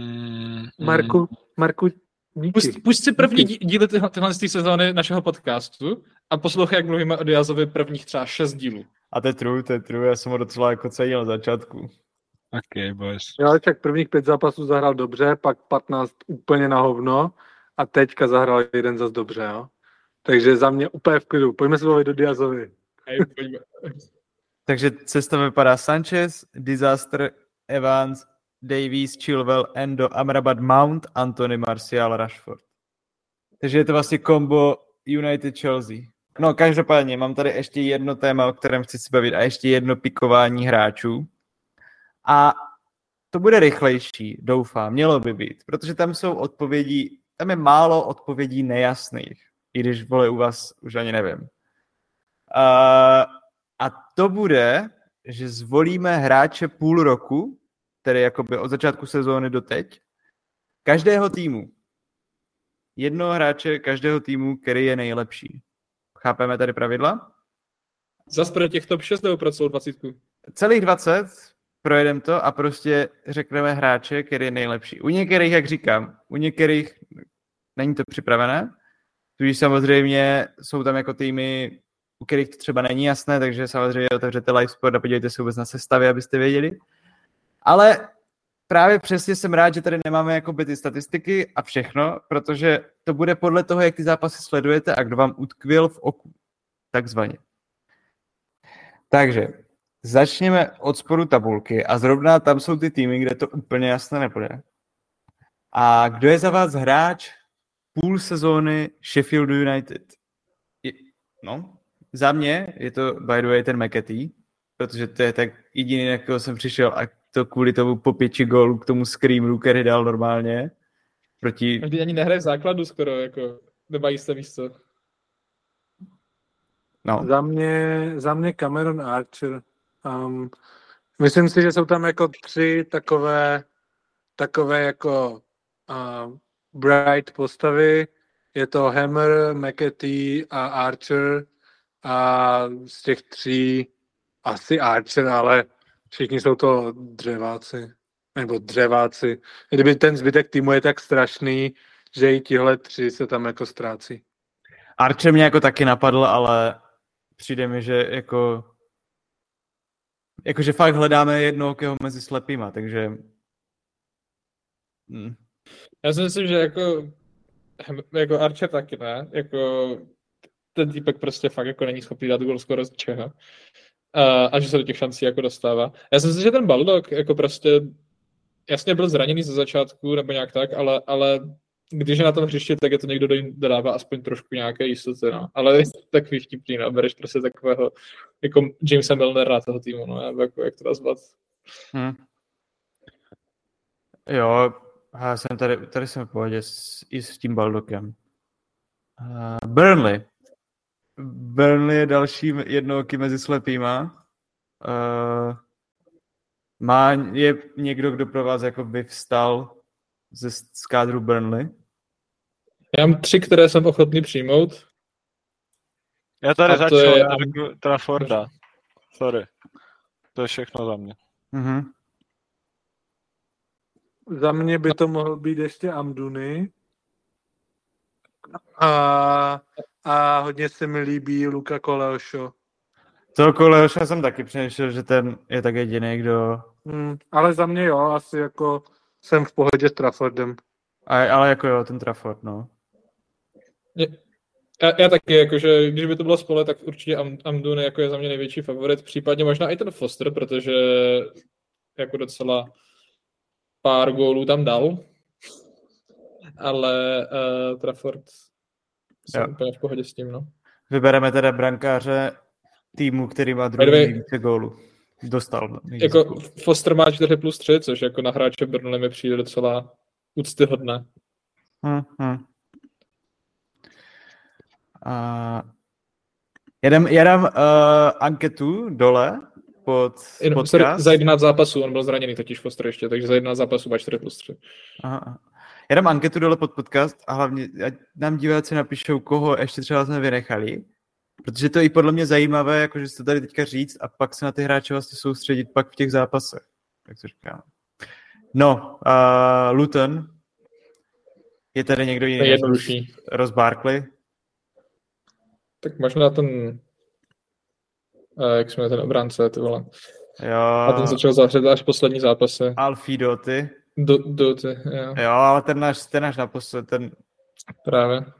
Marku, díky. Pusť si první díly tyhle sezóny našeho podcastu a poslouchej, jak mluvíme o Diazovi prvních třeba 6 dílů. A to je true, já jsem ho docela jako celý na začátku. Okay, boys. Jo, tak prvních 5 zápasů zahrál dobře, pak 15 úplně na hovno a teďka zahrál jeden zas dobře, jo. Takže za mě úplně v klidu. Pojďme se bavit do Diazovi. Pojďme. Takže sestava vypadá Sanchez, Disaster, Evans, Davies, Chilwell, Endo, Amrabat, Mount, Antony, Martial, Rashford. Takže je to vlastně kombo United-Chelsea. No, každopádně mám tady ještě jedno téma, o kterém chci si bavit a ještě jedno pikování hráčů. A to bude rychlejší, doufám, mělo by být, protože tam jsou odpovědi, tam je málo odpovědí nejasných, i když vole u vás už ani nevím. A to bude, že zvolíme hráče půl roku, tedy jakoby od začátku sezóny do teď, každého týmu. Jednoho hráče každého týmu, který je nejlepší. Chápeme tady pravidla? Zas pro těch top 6 nebo pro celou 20? Celých 20, projedeme to a prostě řekneme hráče, který je nejlepší. U některých, jak říkám, u některých není to připravené, tudíž samozřejmě jsou tam jako týmy, u kterých to třeba není jasné, takže samozřejmě otevřete live sport a podívejte se vůbec na sestavy, abyste věděli. Ale právě přesně jsem rád, že tady nemáme jakoby ty statistiky a všechno, protože to bude podle toho, jak ty zápasy sledujete a kdo vám utkvěl v oku. Takzvaně. Takže začněme od spodu tabulky a zrovna tam jsou ty týmy, kde to úplně jasné nebude. A kdo je za vás hráč půl sezóny Sheffield United? No, za mě je to by the way ten McAtee, protože to je tak jediný, na kterého jsem přišel a to kvůli tomu po 5 gólů k tomu screamu, který dal normálně. Proti... Vždy ani nehraje v základu skoro, jako nemají se místo. No. Za mě Cameron Archer. Myslím si, že jsou tam jako 3 takové jako bright postavy. Je to Hammer, McAtee a Archer. A z těch 3 asi Archer, ale všichni jsou to dřeváci. Kdyby ten zbytek týmu je tak strašný, že i tihle 3 se tam jako ztrácí. Archer mě jako taky napadl, ale přijde mi, že jakože fakt hledáme jednoho mezi slepýma, takže... Já si myslím, že jako Archer taky ne, jako ten týpek prostě fakt jako není schopný dát gol skoro z čeho. A že se do těch šancí jako dostává. Já si myslím, že ten Baldock jako prostě jasně byl zraněný ze začátku nebo nějak tak, ale když je na tom hřišti, tak je to někdo, kdo jim dodává aspoň trošku nějaké jistoty, no. Ale je to takový vtipný, no. Bereš prostě takového jako Jamesa Milnera toho týmu, no. Jako, jak to nazvat. Jo, já jsem tady jsem v pohodě i s tím Baldockem. Burnley je dalším jednooky mezi slepýma. Je někdo, kdo pro vás jako by vstal z kádru Burnley? Já mám 3, které jsem ochotný přijmout. Já tady začal, já řeknu Trafforda. Sorry. To je všechno za mě. Mm-hmm. Za mě by to mohl být ještě Amduny. A hodně se mi líbí Luka Koleosho. Toho Koleosha jsem taky přemýšlel, že ten je tak jediný, kdo... Ale za mě jo, asi jako jsem v pohodě s Traffordem. Ale jako jo, ten Trafford, no. Já taky, jakože když by to bylo spole, tak určitě Amdouni jako je za mě největší favorit, případně možná i ten Foster, protože jako docela pár gólů tam dal, ale Trafford jsem úplně v pohodě s tím, no. Vybereme teda brankáře týmu, který má druhý nejvíce gólů. Dostal. Jako Foster má 4+3, což jako na hráče Burnley mi přijde docela úctyhodné. Jedem anketu dole pod podcast. Za 11 zápasů, on byl zraněný totiž Foster ještě, takže za 11 zápasů má 4+3. Aha. Já dám anketu dole pod podcast a hlavně nám diváci napíšou, koho ještě třeba jsme vynechali, protože to je i podle mě zajímavé, jakože si to tady teďka říct a pak se na ty hráče vlastně soustředit pak v těch zápasech, jak to říkám. No, Luton. Je tady někdo jiný? Jednodušší. Ross Barkley? Tak možná ten jak jsme ten obránce, ty vole. Jo. A ten začal zavřet až poslední zápasy. Alfie Doughty, jo. Jo, ale ten náš naposled, ten... Právě.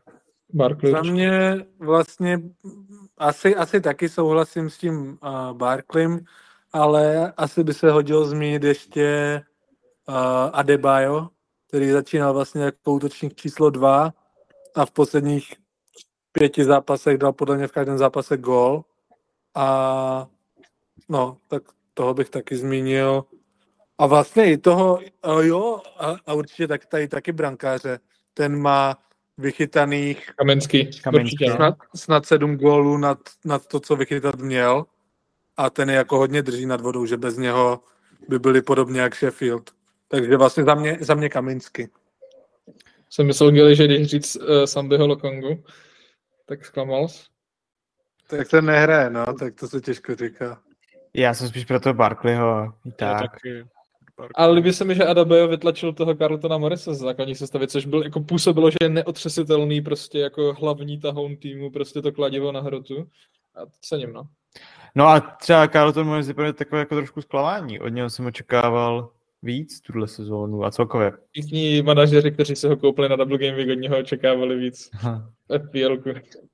Barkley. Za mě vlastně asi taky souhlasím s tím Barkleym, ale asi by se hodilo zmínit ještě Adebayo, který začínal vlastně jako útočník číslo 2 a v posledních 5 zápasech dal podle mě v každém zápase gól. A no, tak toho bych taky zmínil. A vlastně i toho, a určitě tady taky brankáře. Ten má vychytaných Kamenský. Určitě, no. snad 7 gólů nad to, co vychytat měl. A ten je jako hodně drží nad vodou, že bez něho by byli podobně jak Sheffield. Takže vlastně za mě Kaminsky. Jsem myslel, že když říct Sambiho Lokongu, tak zklamal jsi. Tak ten nehraje, no, tak to se těžko říká. Já jsem spíš pro toho Barkleyho. Tak. Ale líbí se mi, že Adebayo vytlačil toho Carltona Morrise z základní sestavy, což byl, jako působilo, že je neotřesitelný prostě jako hlavní tahoun týmu, prostě to kladivo na hrotu. A cením, no. No a třeba Carlton Morris je takové jako trošku zklamání. Od něho jsem očekával víc tuhle sezónu a celkově. Všichni manažeři, kteří se ho koupili na Double Game Week, od něho očekávali víc. FPL-ku.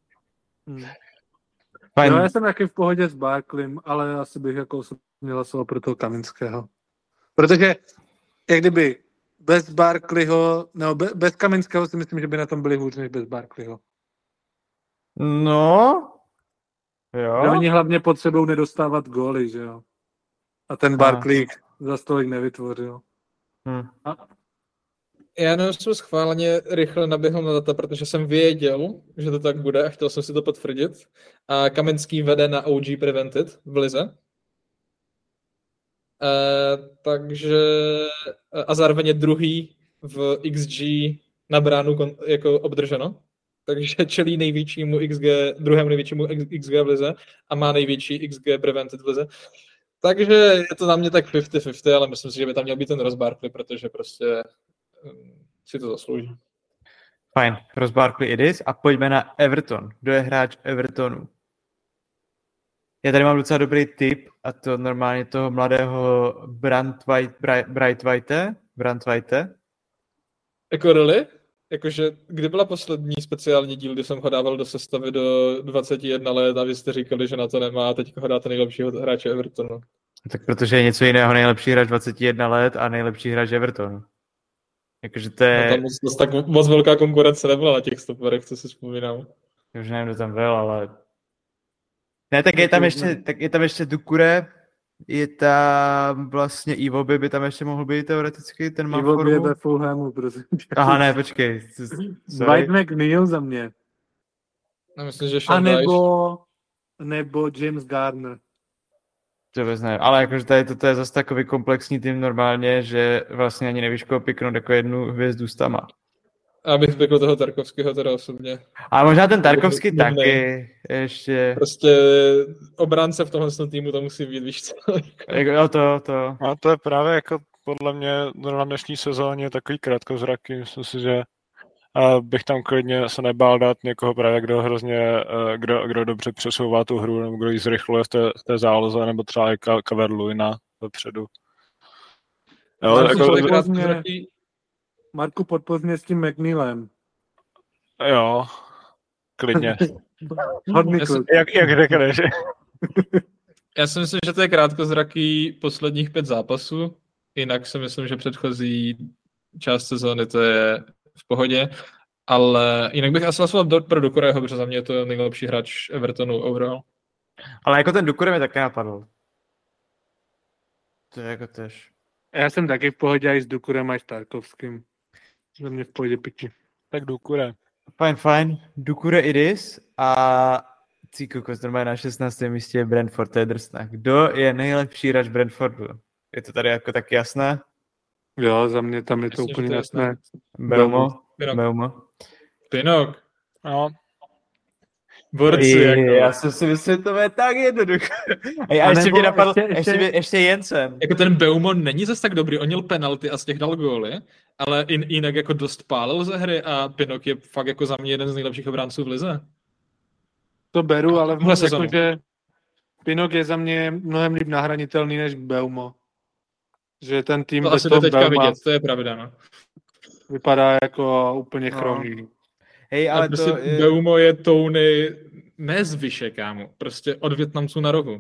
No, já jsem taky v pohodě s Barkleym, ale asi bych jako měl hlasoval pro toho Kaminského. Protože jak kdyby bez Barkleyho, nebo bez Kaminského si myslím, že by na tom byli hůř než bez Barkleyho. No, jo. No, oni hlavně potřebují nedostávat góly, že jo. A ten Barkley za stolik nevytvořil. Já jenom jsem schválně rychle naběhl na data, protože jsem věděl, že to tak bude a chtěl jsem si to potvrdit. A Kamenský vede na OG Prevented v lize. Takže a zároveň je druhý v XG na bránu jako obdrženo. Takže čelí největšímu XG, druhému největšímu XG v lize a má největší XG Prevented v lize. Takže je to na mě tak 50-50, ale myslím si, že by tam měl být ten Ross Barkley, protože prostě si to zaslouží. Fajn, Ross Barkley it is a pojďme na Everton. Kdo je hráč Evertonu? Já tady mám docela dobrý tip a to normálně toho mladého Brandtwaite. Jako really? Jakože, kdy byla poslední speciální díl, kdy jsem ho dával do sestavy do 21 let a vy jste říkali, že na to nemá a teď ho dáte nejlepšího hráče Evertonu. Tak protože je něco jiného nejlepší hráč 21 let a nejlepší hráč Evertonu. Jakože to je... No tam moc velká konkurence nebyla na těch stoperech, co si vzpomínám. Už nevím, kdo tam byl, ale... Ne, tak je tam ještě Doucouré, je tam vlastně Iwobi by tam ještě mohl být teoreticky, ten má Iwobi formu. je ve Fulhamu, prosím. Aha, ne, počkej. Dwight McNeil za mě. No, myslím, že nebo James Gardner. To vůbec nevím, ale jakože tady to je zase takový komplexní tým normálně, že vlastně ani nevíš, koho piknout jako jednu hvězdu s tama. Abych pikl toho Tarkovského teda osobně. A možná ten Tarkovský taky ještě. Prostě obránce v tomhle týmu to musí být, víš co? Jo, to. A to je právě jako podle mě na dnešní sezóně takový krátkozraký. Myslím si, že bych tam klidně se nebál dát někoho právě, kdo hrozně, kdo dobře přesouvá tu hru, nebo kdo ji zrychluje v té záloze, nebo třeba i Calvert-Lewina vepředu. Marku, podpořně s tím McNeilem. Jo, klidně. Hodný jak řekneš. Já si myslím, že to je krátkozraký posledních 5 zápasů. Jinak si myslím, že předchozí část sezóny to je v pohodě. Ale jinak bych asi hlasoval pro Doucourého, protože za mě je to nejlepší hráč Evertonu overall. Ale jako ten Doucouré mi taky napadl. To je jako tež. Já jsem taky v pohodě i s Doucourem a s Tarkovským. Za mě v pohodě piky. Tak Doucouré. Fajn. Doucouré it is a Cíkokos normálně na 16. místě je Brentford, to je drsná. Kdo je nejlepší hráč Brentfordu? Je to tady jako tak jasné? Jo, za mě tam je to úplně jasné. Belmo. Pinok. No. Borci, jako. Já jsem si myslel, to je tak jednoduché. A ještě mě napadl, ještě Jensen. Jako ten Beaumont není zase tak dobrý, on měl penalty a z těch dal góly, ale jinak jako dost pálil ze hry a Pinok je fakt jako za mě jeden z nejlepších obránců v lize. To beru, ale jakože Pinok je za mě mnohem líp nahranitelný než Beaumo. Že ten tým to asi to teďka vidět, to je pravda, no. Vypadá jako úplně chromý. Hej, ale prostě to je... Beumo je Tony ne z Vyše, kámo. Prostě od Vietnamců na rohu.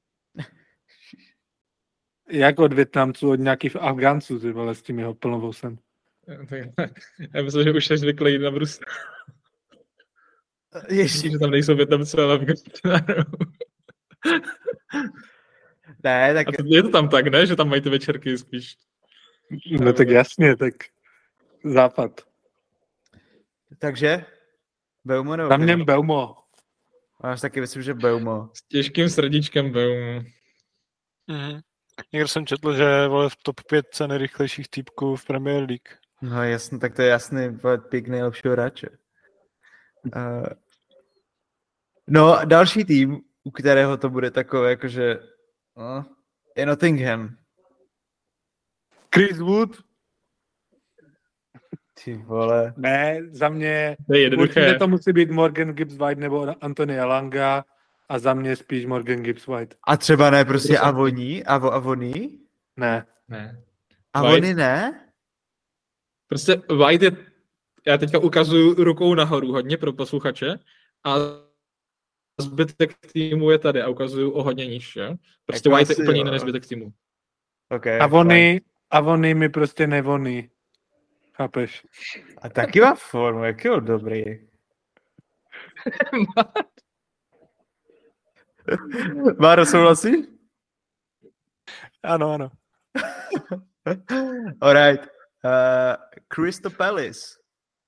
Jak od Vietnamců, od nějakých Afgánců, ty vole, s tím jeho plnovousem. Já myslím, že už je zvyklý na Brusel. Ježíš. Že tam nejsou Vietnamci, ale Afgánci na rohu. Ne, tak... A je to tam tak, ne? Že tam mají ty večerky spíš. No tak jasně, tak západ. Takže? Beumo nebo... Za mě Beumo. Máš taky myslím, že Beumo. S těžkým srdíčkem Beumo. Mhm. Někdo jsem četl, že vole v top 5 nejrychlejších týpků v Premier League. No jasně, tak to je jasný pick nejlepšího hráče. No, další tým, u kterého to bude takové, jakože je Nottingham. Chris Wood? Ty vole. Ne, za mě To je jednoduché. určitě to musí být Morgan Gibbs-White nebo Anthony Elanga a za mě spíš Morgan Gibbs-White. A třeba ne prostě Avoni? Avoni? Ne. Ne. Avoni ne? Prostě White je, já teďka ukazuju rukou nahoru hodně pro posluchače a zbytek týmu je tady a ukazuju o hodně níž, jo? Prostě Jako White je asi, úplně jo. jiný než zbytek týmu. Okay, Avoni mi prostě nevoní. Chápeš? A taky má formu, jak je dobrý. Máro, souhlasíš? Ano, ano. Alright. Crystal Palace.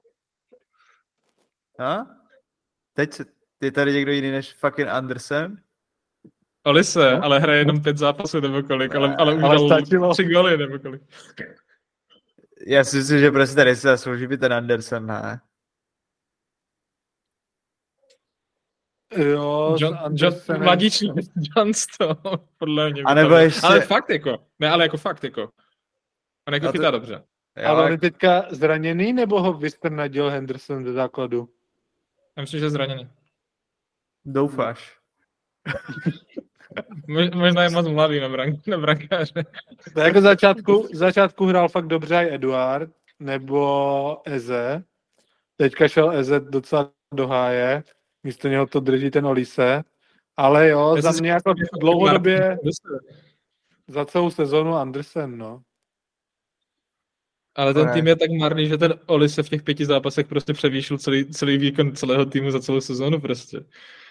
Teď je tady někdo jiný než fucking Andersen? Olise, ale hraje jenom 5 zápasů nebo kolik, ale už dal stačilo. 3 góly nebo kolik. Já si myslím, že prostě tady se zaslouží být ten Andersen, ne? Jo, Mladíč Johnston, podle mě. A nebo ještě... Ale fakt jako, ne, ale jako fakt jako. On jako chytá dobře. Ale on je teďka zraněný, nebo ho vystrnadil Henderson ze základu? Já myslím, že je zraněný. Doufáš. Možná je moc mladý na brankáře. Tak jako začátku hrál fakt dobře i Eduard, nebo Eze. Teďka šel Eze docela do háje, místo něho to drží ten Olise. Ale jo, za mě jako dlouhodobě za celou sezonu Andersen, no. Ale ten tým je tak marný, že ten Olise v těch 5 zápasech prostě převýšil celý výkon celého týmu za celou sezonu prostě.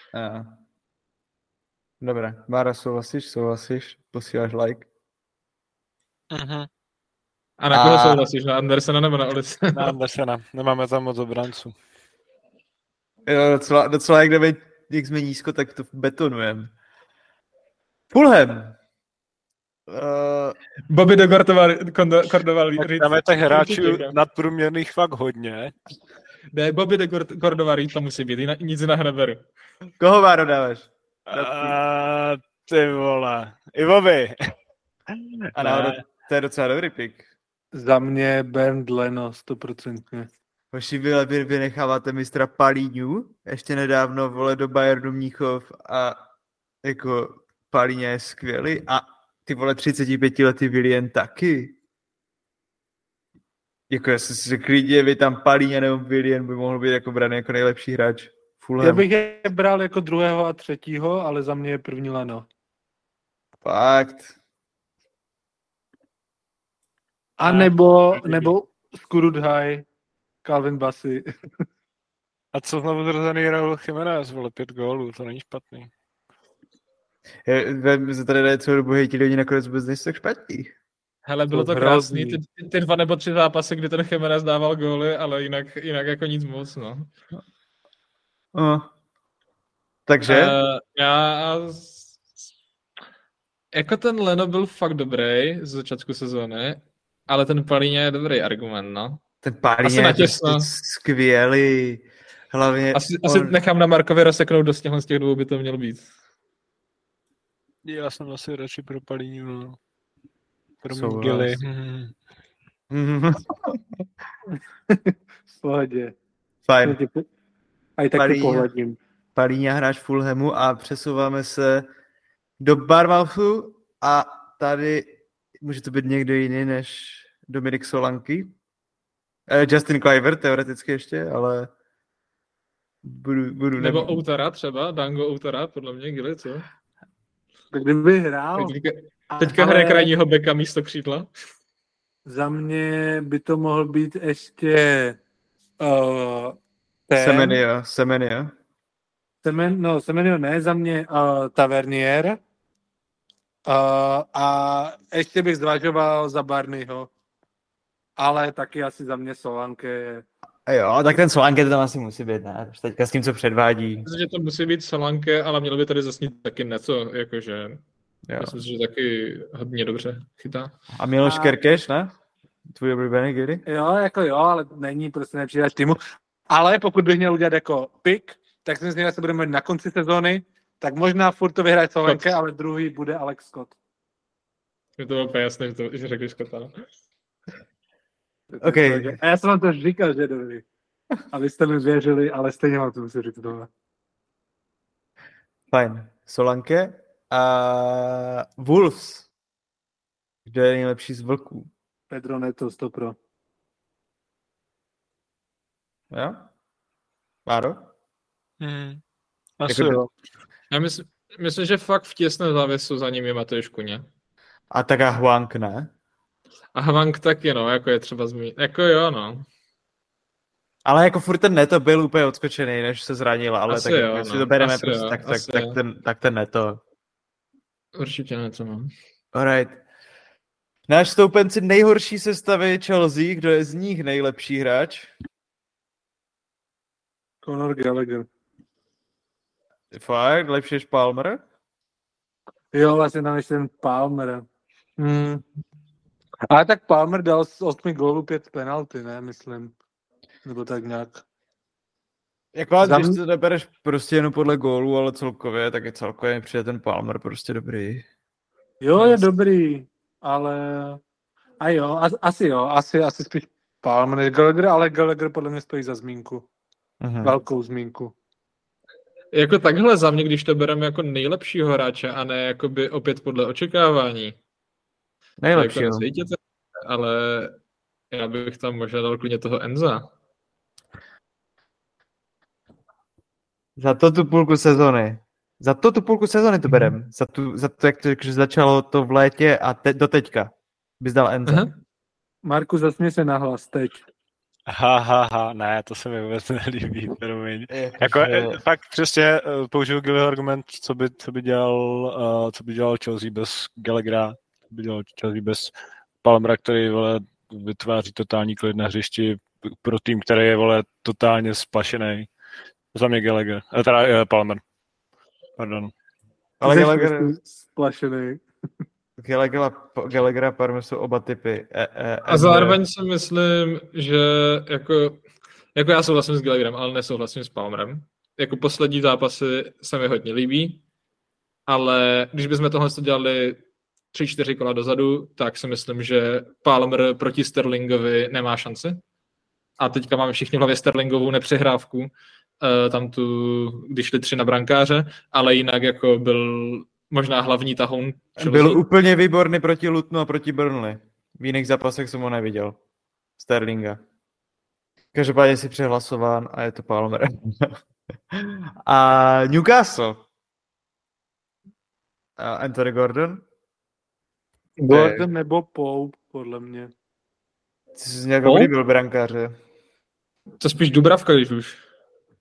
Dobré. Mára, souhlasíš? Posíláš like? Uh-huh. A na koho souhlasíš? Na Andersena nebo na Olise? Na Andersena. Nemáme tam moc obranců. Jo, docela jak jsme nízko, tak to betonujeme. Fulham. Bobby de Cordova. Tam je těch hráčů nadprůměrných fakt hodně. Ne, Bobby de Cordova to musí být, nic jiného neberu. Koho Máro dáváš? Ty vole. I Bobby. Ano, to je docela dobrý pick. Za mě Bernd Leno, 100%. Hoši, vy necháváte mistra Palíňu, ještě nedávno vole do Bayernu Mnichov a jako Palíňa je skvělý a ty vole 35letý Willian taky. Jako já jsem si řekl, vy tam Palíňa nebo Willian by mohl být jako braný jako nejlepší hráč. Fulham. Já bych je bral jako 2. a 3., ale za mě je první Leno. Fakt. A nebo Skurudhaj, Calvin Bassey. A co znovu zrozený Raul Jiménez, vole 5 gólů, to není špatný. My se tady celou dobu hejtili, oni nakonec vůbec nejsou tak špatní. Hele, bylo to krásný, ty 2 nebo 3 zápasy, kdy ten Jiménez dával góly, ale jinak jako nic moc, no. Takže? Jako ten Leno byl fakt dobrý z začátku sezóny, ale ten Palíňa je dobrý argument, no. Ten Palíňa je prostě skvělý. Hlavně asi nechám na Markovi rozseknout do z těch 2 by to mělo být. Já jsem asi radši pro Palíňu, no. Pro Mugely. V pohodě. Fajn. A i taky pohledím. Palíňa hráč Fulhamu a přesouváme se do Bournemouthu a tady může to být někdo jiný než Dominik Solanke. Justin Kluivert teoreticky ještě, ale Budu Nebo Outara třeba, Dango Outara, podle mě Gilly, co? Tak kdyby hrál... Teďka hraje krajního beka místo křídla. Za mě by to mohl být ještě Semenia. Semenio ne, za mě Tavernier. A ještě bych zvažoval za Barneyho. Ale taky asi za mě Solanke. Jo, tak ten Solanke tam asi musí být, ne? Teďka s tím, co předvádí. Myslím, že to musí být Solanke, ale mělo by tady zasnít taky něco, jakože... Jo. Myslím si, že taky hodně dobře chytá. A Miloš Kerkeš, ne? Tvůj oblíbený Giri? Jo, ale není prostě nejlepší hráč týmu. Ale pokud bych měl udělat jako pick, tak si myslím, že se budeme na konci sezóny, tak možná furt to vyhraje Solanke, ale druhý bude Alex Scott. Je to úplně jasné, že řekli Scotta. Okay. A já jsem vám to říkal, že je dobrý. A vy jste mi věřili, ale stejně vám to musím říct tohle. Fajn. Solanke. A Wolves. Kdo je nejlepší z vlků? Pedro Neto, 100%. Jo? Máro? Asi jo. Já myslím, že fakt v těsném závěsu za ním je Matouš Kuně. A tak a Hwang, ne? A Hwang taky, no, jako je třeba zmínit. Jako jo, no. Ale jako furt ten Neto byl úplně odskočený, než se zranil, ale asi tak jo, jestli to bereme asi prostě, jo, tak ten Neto. Určitě Neto, no. Alright. Náš stoupenci nejhorší sestavy Chelsea, kdo je z nich nejlepší hráč? Conor Gallagher. Fakt? Lepší než Palmer? Jo, vlastně tam ještě ten Palmer. Ale tak Palmer dal z 8 gólů 5 penalty, ne, myslím. Nebo tak nějak. Jako když to nebereš prostě jenom podle gólů, ale celkově, tak je celkově přijde ten Palmer prostě dobrý. Jo, je dobrý, ale... A jo, asi spíš Palmer než Gallagher, ale Gallagher podle mě stojí za zmínku. Velkou zmínku. Jako takhle za mě, když to bereme jako nejlepšího hráče a ne jakoby opět podle očekávání. Nejlepšího. Jako ale já bych tam možná dal klidně toho Enza. Za to tu půlku sezony to berem. Za to, jak to začalo to v létě a do teďka. Bys dal Enza. Marku, zasměj se nahlas teď. Ne, to se mi vůbec nelíbí, promiň. Jako, fakt přesně použiju Gillyho argument, co by dělal Chelsea bez Gallaghera, co by dělal Chelsea bez Palmera, který vytváří totální klid na hřišti pro tým, který je totálně splašený. Za mě Gallagher, teda Palmer. Pardon. Ale Gallagher splašený. Gallagher a Palmer jsou oba typy. A zároveň si myslím, že jako já souhlasím s Gallagherem, ale nesouhlasím s Palmerem. Jako poslední zápasy se mi hodně líbí, ale když bychom tohle dělali 3-4 kola dozadu, tak si myslím, že Palmer proti Sterlingovi nemá šanci. A teďka máme všichni v hlavě Sterlingovou nepřehrávku, tam když šli 3 na brankáře, ale jinak jako byl možná hlavní tahoun. Byl úplně výborný proti Lutonu a proti Burnley. V jiných zápasech jsem ho neviděl. Sterlinga. Každopádně si přehlasován a je to Palmer. A Newcastle. A Anthony Gordon? Gordon nebo Pope, podle mě. Ty jsi nějak oblíbil brankáře. To spíš Dubravka, když už.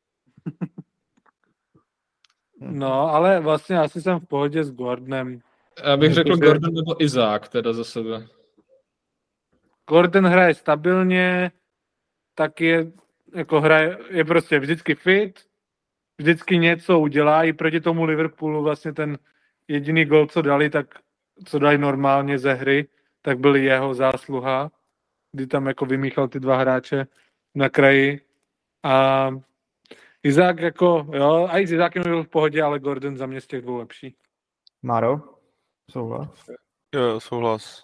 No, ale vlastně asi jsem v pohodě s Gordonem. Já bych řekl Gordon nebo Izák, teda za sebe. Gordon hraje stabilně, tak je prostě vždycky fit, vždycky něco udělá, i proti tomu Liverpoolu vlastně ten jediný gol, co dali normálně ze hry, tak byl jeho zásluha, kdy tam jako vymíchal ty 2 hráče na kraji. A Izák a i s Izákem byl v pohodě, ale Gordon za mě z těch 2 lepší. Máro? Souhlas? Jo, souhlas.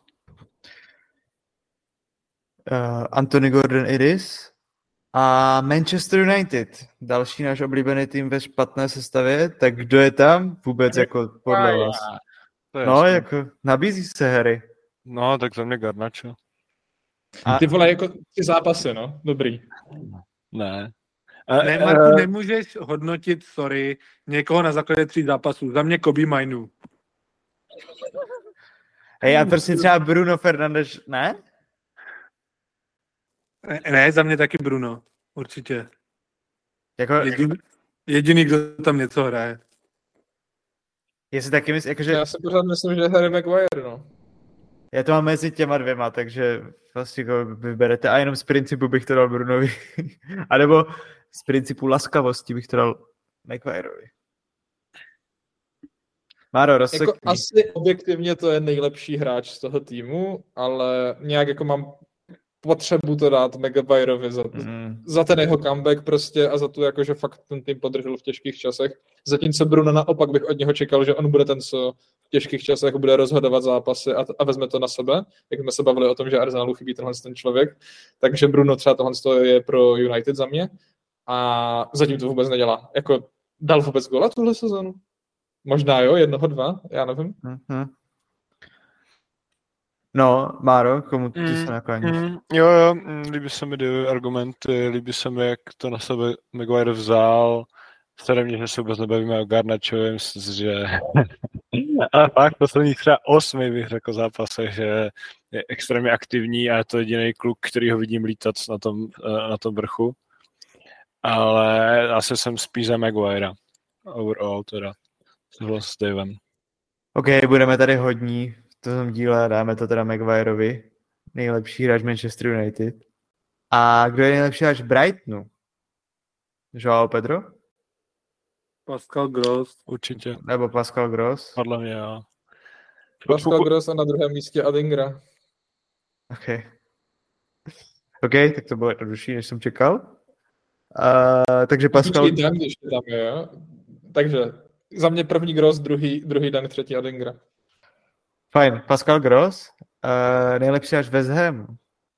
Anthony Gordon Iris a Manchester United. Další náš oblíbený tým ve špatné sestavě. Tak kdo je tam vůbec jako podle vás? No, jako nabízí se Harry. No, tak za mě Garnacho. Ty vole, jako ty zápasy, no, dobrý. Ne. Ne, Marku, nemůžeš hodnotit, sorry, někoho na základě 3 zápasů. Za mě Kobe Mainu. Hej, a prostě třeba Bruno Fernandes, ne? Ne, za mě taky Bruno. Určitě. Jako, Jediný, kdo tam něco hraje. jestli taky myslím, jakože... Já si pořád myslím, že je Harry Maguire, no. Já to mám mezi těma dvěma, takže vlastně vyberete a jenom z principu bych to dal Brunovi. A nebo z principu laskavosti bych to dal Maguireovi. Máro, rozsekni. Jako asi objektivně to je nejlepší hráč z toho týmu, ale nějak jako mám potřebu to dát Maguireovi za ten jeho comeback prostě a za to, jako, že fakt ten tým podržel v těžkých časech. Zatímco Bruno naopak bych od něho čekal, že on bude ten, co v těžkých časech bude rozhodovat zápasy a vezme to na sebe, jak jsme se bavili o tom, že Arsenalu chybí tenhle ten člověk. Takže Bruno třeba tohle je pro United za mě a zatím to vůbec nedělá. Jako dal vůbec góla tuhle sezonu? Možná jo, 1, 2, já nevím. Mm-hmm. No, Máro, komu ty se nakláníš? Jo, líbí se mi ty argumenty, líbí se mi, jak to na sebe Maguire vzal. Mě, že se vůbec nebavíme o Garnačovi, myslím, že... Ale fakt posledních třeba 8 bych řekl zápasech, že je extrémně aktivní a je to jediný kluk, který ho vidím lítat na tom vrchu. Ale asi jsem spíš za Maguirea. Overall teda. Souhlas s Davem. OK, budeme tady hodní v tom díle, dáme to teda Maguireovi. Nejlepší hráč Manchester United. A kdo je nejlepší hráč Brightonu? João Pedro? Pascal Gross. Určitě. Nebo Pascal Gross? Podle mě, jo. Pascal Gross a na druhém místě Adingra. OK, tak to bylo jednodušší, než jsem čekal. Takže Pascal... Dan, když tam je, jo? Takže za mě první Gross, druhý Dan, třetí Adingra. Fajn, Pascal Gross. Nejlepší až West Ham.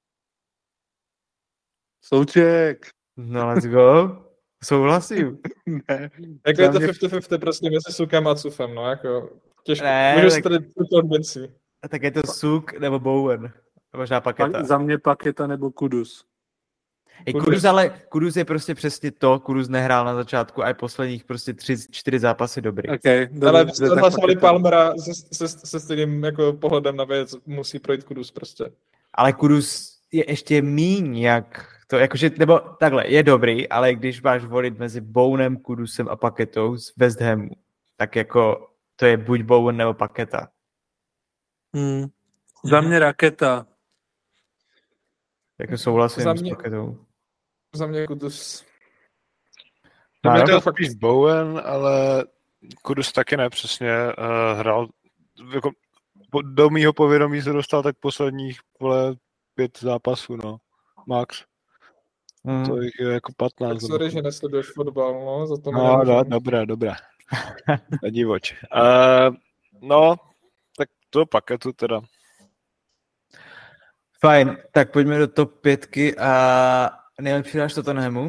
Souček. No, let's go. Souhlasím. Ne. Jako je to 50-50 prostě mezi Sukem a Cufem, no, jako těžko. Můžu si tady odbenci. Tak je to Suk nebo Bowen. Možná Paketa. Za mě Paketa nebo Kudus. Kudus je prostě přesně to. Kudus nehrál na začátku a i posledních prostě 3-4 zápasy dobrý. Okay, ale hlasovali Palmera se stejným jako pohledem na věc musí projít Kudus prostě. Ale Kudus je ještě míň jak to, jakože, nebo takhle, je dobrý, ale když máš volit mezi Bowenem, Kudusem a Paketou z West Hamu, tak jako to je buď Bowen nebo Paketa. Za mě Raketa. Jako souhlasím s Paketou. Za mě Kudus. Za mě to je fakt Bowen, ale Kudus taky ne, přesně hrál, jako do mýho povědomí se dostal tak posledních 5 zápasů, no. Max. To je jako 15. Tak sorry, že nesleduješ fotbal, no. Za to no, dobrá. Divoč. No, tak to Paketu teda. Fajn, tak pojďme do top 5 a nejlepší hráč Tottenhamu.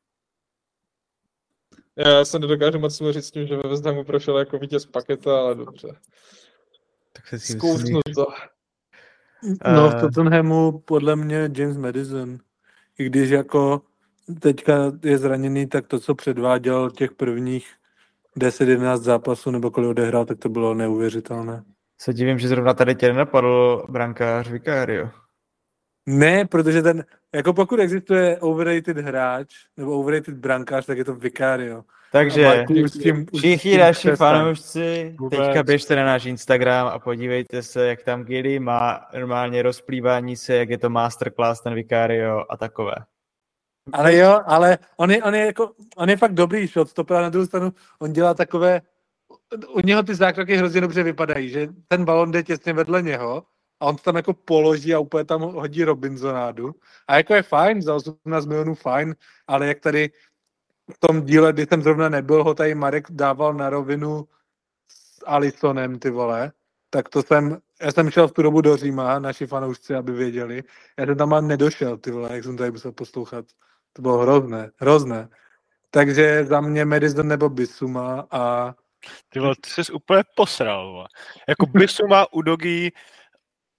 Já se nedokážu moc smířit s tím, že ve West Hamu prošel jako vítěz Paketa, ale dobře. Tak se zkousnu to. No v Tottenhamu podle mě James Maddison. I když jako teďka je zraněný, tak to, co předváděl těch prvních 10-11 zápasů, nebo kolik odehrál, tak to bylo neuvěřitelné. Se divím, že zrovna tady tě nenapadl brankář Vicario. Ne, protože ten, jako pokud existuje overrated hráč, nebo overrated brankář, tak je to Vicario. Takže všichni naši fanoušci, teďka běžte na náš Instagram a podívejte se, jak tam Gilly má normálně rozplývání se, jak je to masterclass ten Vicario a takové. Ale jo, ale on je fakt dobrý shotstopper, na druhou stranu on dělá takové, u něho ty zákroky hrozně dobře vypadají, že ten balon jde těsně vedle něho a on to tam jako položí a úplně tam hodí Robinsonádu. A jako je fajn, za 18 milionů fajn, ale jak tady v tom díle, kdy jsem zrovna nebyl, ho tady Marek dával na rovinu s Alissonem, ty vole, tak já jsem šel v tu dobu do Říma, naši fanoušci, aby věděli. Já jsem tam nedošel, ty vole, jak jsem tady musel poslouchat. To bylo hrozné. Takže za mě Maddison nebo Bissouma a... Ty vole, ty jsi úplně posral, vole. Jako Bissouma, Udogie,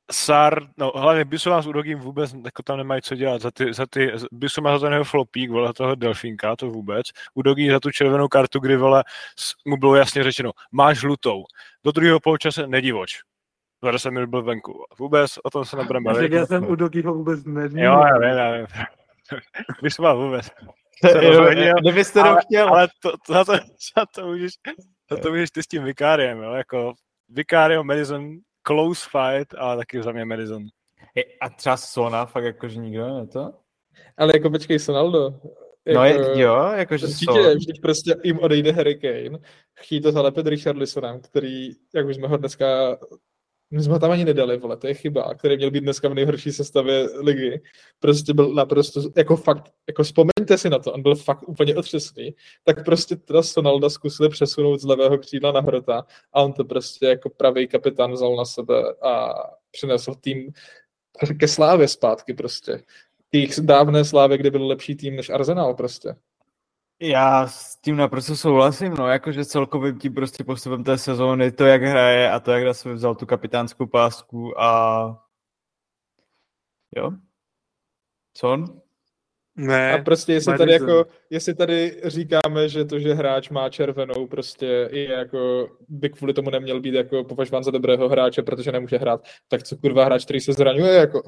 hlavně Bissouma s Udogím vůbec jako tam nemají co dělat. Bissouma za ten jeho flopík, vole, za toho delfínka, to vůbec. Udogí za tu červenou kartu, kdy, vole, mu bylo jasně řečeno, máš žlutou. Do druhého poločase nedivoč. Za 10 minut byl venku. Vůbec o tom se nebudeme bavit. Já jsem Udogího vůbec nezmínil. Jo, já vím. Bissouma vůbec. Kdybyste to chtěl. Ale za to můžeš ty s tím Vicáriem, jo, jako Vicario, Madison, close fight, ale taky za mě Madison. A třeba Sona, fakt jakože nikdo, ne to? Ale jako počkej, Sonaldo. No jakože Son. Vždyť prostě jim odejde Harry Kane. Chtějí to zalepit Richarlisonem, který, jak už jsme ho dneska, my jsme ho tam ani nedali, vole, to je chyba, který měl být dneska v nejhorší sestavě ligy. Prostě byl naprosto, jako fakt, jako vzpomeňte si na to, on byl fakt úplně otřesný, tak prostě teda Sonalda zkusili přesunout z levého křídla na Hrota a on to prostě jako pravý kapitán vzal na sebe a přinesl tým ke slávě zpátky prostě. Těch dávné slávě, kde byl lepší tým než Arsenal prostě. Já s tím naprosto souhlasím, no, jakože celkovým tím prostě postupem té sezóny, to, jak hraje a to, jak na sebe vzal tu kapitánskou pásku a jo? Son? Ne. A prostě jestli tady říkáme, že to, že hráč má červenou, prostě je jako, by kvůli tomu neměl být jako považován za dobrého hráče, protože nemůže hrát, tak co kurva hráč, který se zraňuje, jako.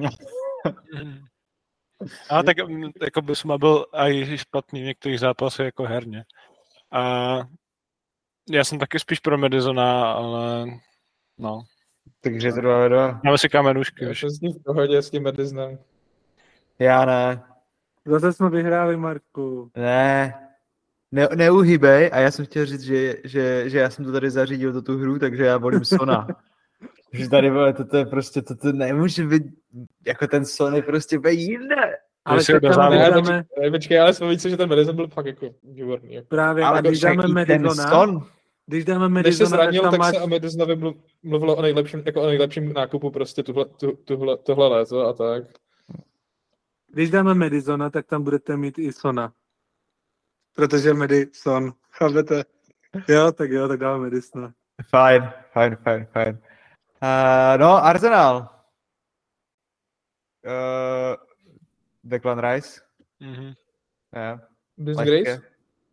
A tak jako Bissouma byl i špatný v některých zápasech jako herně. A já jsem taky spíš pro Madisona, ale no. Takže to 2-2. Máme si kamenušky. Já jsem s ním v pohodě s tím Madisonem. Já ne. Zase jsme vyhráli, Marku. Ne. Neuhýbej a já jsem chtěl říct, že já jsem to tady zařídil do tu hru, takže já volím Sona. Že tady vole, toto je prostě, toto nemůže být, jako ten Son je prostě jinde. Ale tak tam dáme... Počkej, ale vzpomíň si, že ten Madison byl fakt jako výborný. Jako. Právě, ale když dáme Madisona, když se zranil, tak se o Madisonovi mluvilo o nejlepším nákupu prostě tohle léto a tak. Když dáme Madisona, tak tam budete mít i Sona. Protože Madison, chápete? Jo, tak dáme Madisona. Fajn. No, Arsenal. Declan Rice. Mhm. Yeah. Disgrace?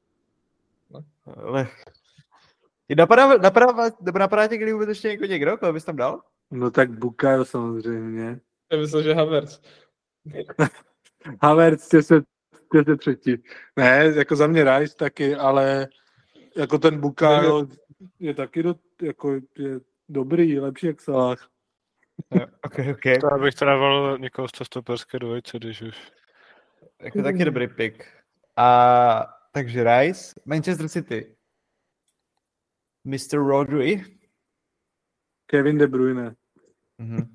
Napadá tě, kdy vůbec ještě někdo, koho bys tam dal? No tak Bukayo samozřejmě. Já myslím, že Havertz. Havertz těse třetí. Ne, jako za mě Rice taky, ale jako ten Bukayo je taky je dobrý, lepší jak Salah. Okay. To bych to dával někoho z stoperské dvojice, když už. Jako taky dobrý pick. A takže Rice, Manchester City. Mr. Rodri. Kevin De Bruyne. Mhm.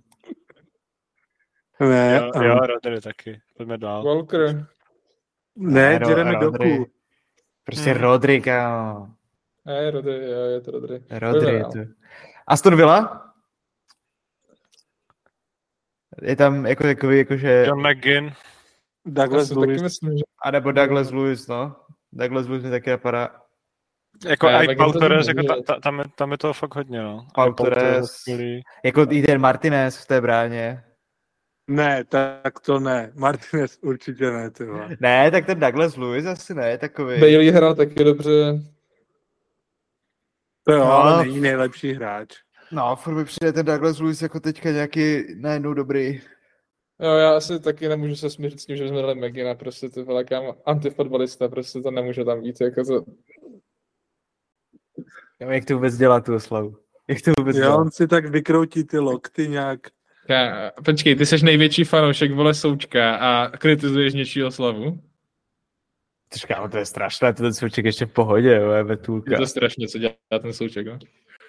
Ne, jo, Rodri taky. Pojďme dál. Walker. Ne, Jeremy Doku. Prostě Rodri, kámo. Rodri, jo, je to Rodri. Rodri je to. Aston Villa? Je tam jako takový, jakože... John McGinn. Douglas Lewis. Myslím, že... A nebo Douglas Lewis, no. Douglas Lewis mi taky napadá. Jako i Paul Torres, jako tam je toho fakt hodně, no. Paul Torres, jako i ten Martinez v té bráně. Ne, tak to ne. Martinez určitě ne, tyhle. Ne, tak ten Douglas Lewis asi ne, takový. Bailey hrál taky dobře. To jo, ale není nejlepší hráč. No, furt mi přijde ten Douglas Lewis jako teďka nějaký najednou dobrý. Jo, já asi taky nemůžu se smířit s tím, že jsme dali Megina, prostě ty velká antifotbalista, prostě to nemůže tam být, jako to... Jak to vůbec dělá tu oslavu? Jo, on si tak vykroutí ty lokty nějak. Počkej, ty seš největší fanoušek, vole, Součka a kritizuješ něčí oslavu? Kámo, to je strašné, ten Souček ještě v pohodě, jo, Betulka. Je to strašně, co dělá ten Souček, no?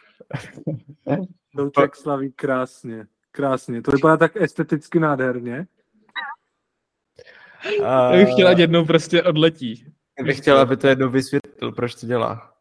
Souček slaví krásně. To vypadá tak esteticky nádherně. Já bych chtěl, ať jednou prostě odletí. Já bych chtěl, aby to jednou vysvětlil, proč to dělá.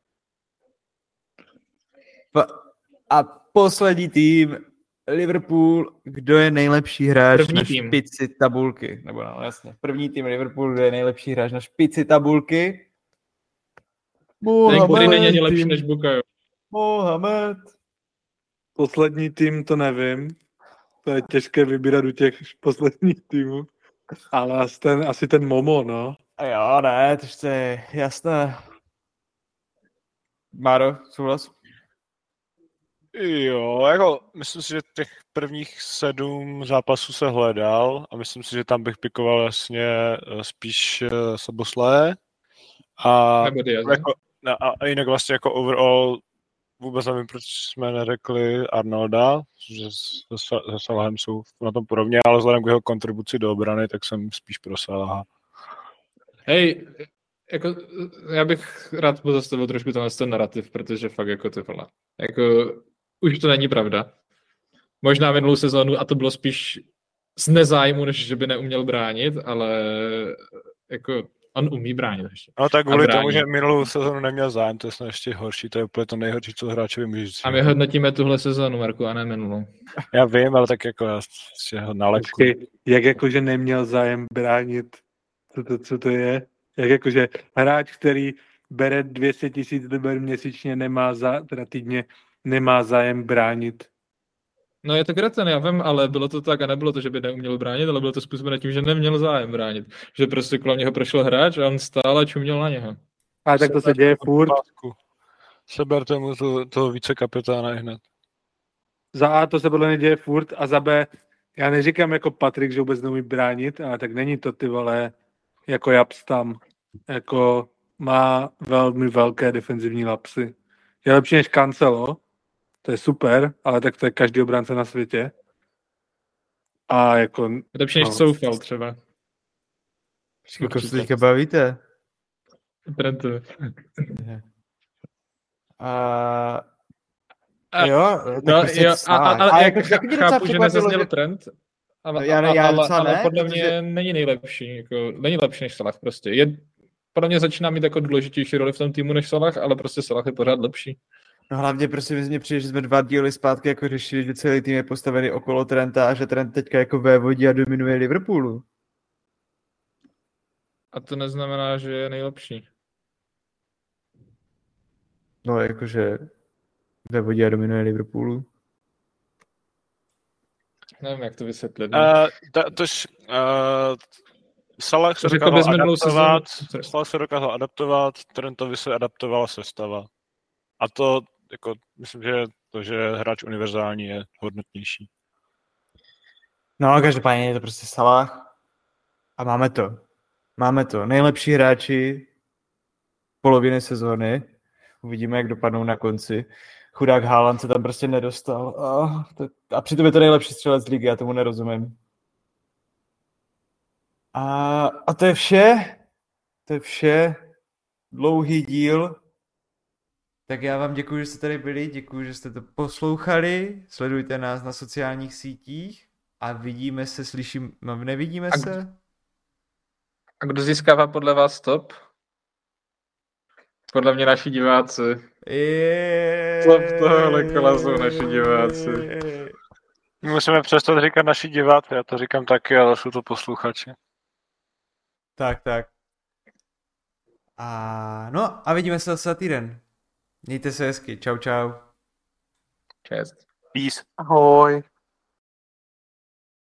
A poslední tým, Liverpool, kdo je nejlepší hráč na špici tabulky? Nebo no, jasně. První tým Liverpool, kdo je nejlepší hráč na špici tabulky? Ten, který není lepší než Bukayo. Mohamed. Poslední tým, to nevím. To je těžké vybírat u těch posledních týmů. Ale asi ten Momo, no. A jo, ne, to je jasné. Máro, souhlas? Jo, jako myslím si, že těch prvních 7 zápasů se hledal a myslím si, že tam bych pikoval jasně spíš Soboslaje. A, Nebo Diaz, jako, a jinak vlastně jako overall vůbec nevím, proč jsme neřekli Arnolda, že se Salahem jsou na tom podobně, ale vzhledem k jeho kontribuci do obrany, tak jsem spíš pro Salaha. Hej, jako, já bych rád pozastavil trošku ten narrativ, protože fakt jako ty vole. Jako, už to není pravda. Možná minulou sezónu, a to bylo spíš z nezájmu, než že by neuměl bránit, ale jako on umí bránit ještě. No tak kvůli tomu, že minulou sezónu neměl zájem, to je snad ještě horší, to je úplně to nejhorší, co hráčovi může říct. A my hodnotíme tuhle sezónu, Marku, a ne minulou. Já vím, ale tak jako já si ho nalepku. Jak jakože neměl zájem bránit, co to je? Jak jakože hráč, který bere 200 000 liber měsíčně, teda týdně, nemá zájem bránit. No je to kreten, já vím, ale bylo to tak a nebylo to, že by neuměl bránit, ale bylo to způsobeno tím, že neměl zájem bránit. Že prostě kolem něho prošel hráč a on stál a čuměl na něho. A tak to se děje furt. Seberte mu toho více kapitána hned. Za A to se podle mě děje furt a za B, já neříkám jako Patrik, že vůbec neumí bránit, ale tak není to ty vole jako Japs tam. Jako má velmi velké defenzivní lapsy. Je lepší než Cancelo, to je super, ale tak to je každý obránce na světě. A jako... Lepší než Soufal třeba. Jako se teďka bavíte? Trentu. Jo, no, prostě jo, ale jak chápu, že nezazněl že... trend, ale podle mě není nejlepší. Jako, není lepší než Salah prostě. Podle mě začíná mít jako důležitější roli v tom týmu než Salah, ale prostě Salah je pořád lepší. No hlavně prostě mně přijde, že jsme 2 díly zpátky jako řešili, že celý tým je postavený okolo Trenta a že Trent teďka jako vévodí a dominuje Liverpoolu. A to neznamená, že je nejlepší. No jakože vévodí a dominuje Liverpoolu. Nevím, jak to vysvětlit. Salah se dokázal adaptovat, Trentovi se adaptovala sestava. A to, jako, myslím, že to, že hráč univerzální je hodnotnější. No, každopádně je to prostě Salah a máme to. Máme to. Nejlepší hráči poloviny sezóny. Uvidíme, jak dopadnou na konci. Chudák Haaland se tam prostě nedostal. A přitom je to nejlepší střelec ligy, já tomu nerozumím. A to je vše. To je vše. Dlouhý díl. Tak já vám děkuji, že jste tady byli, děkuji, že jste to poslouchali, sledujte nás na sociálních sítích a vidíme se, nevidíme se? A kdo získává podle vás top? Podle mě naši diváci. Top tohle kola jsou naši diváci. Musíme přestat říkat naši diváci, já to říkám taky, ale jsou to posluchači. Tak. A vidíme se zase za týden. Mějte se hezky. Čau. Čest. Peace. Ahoj.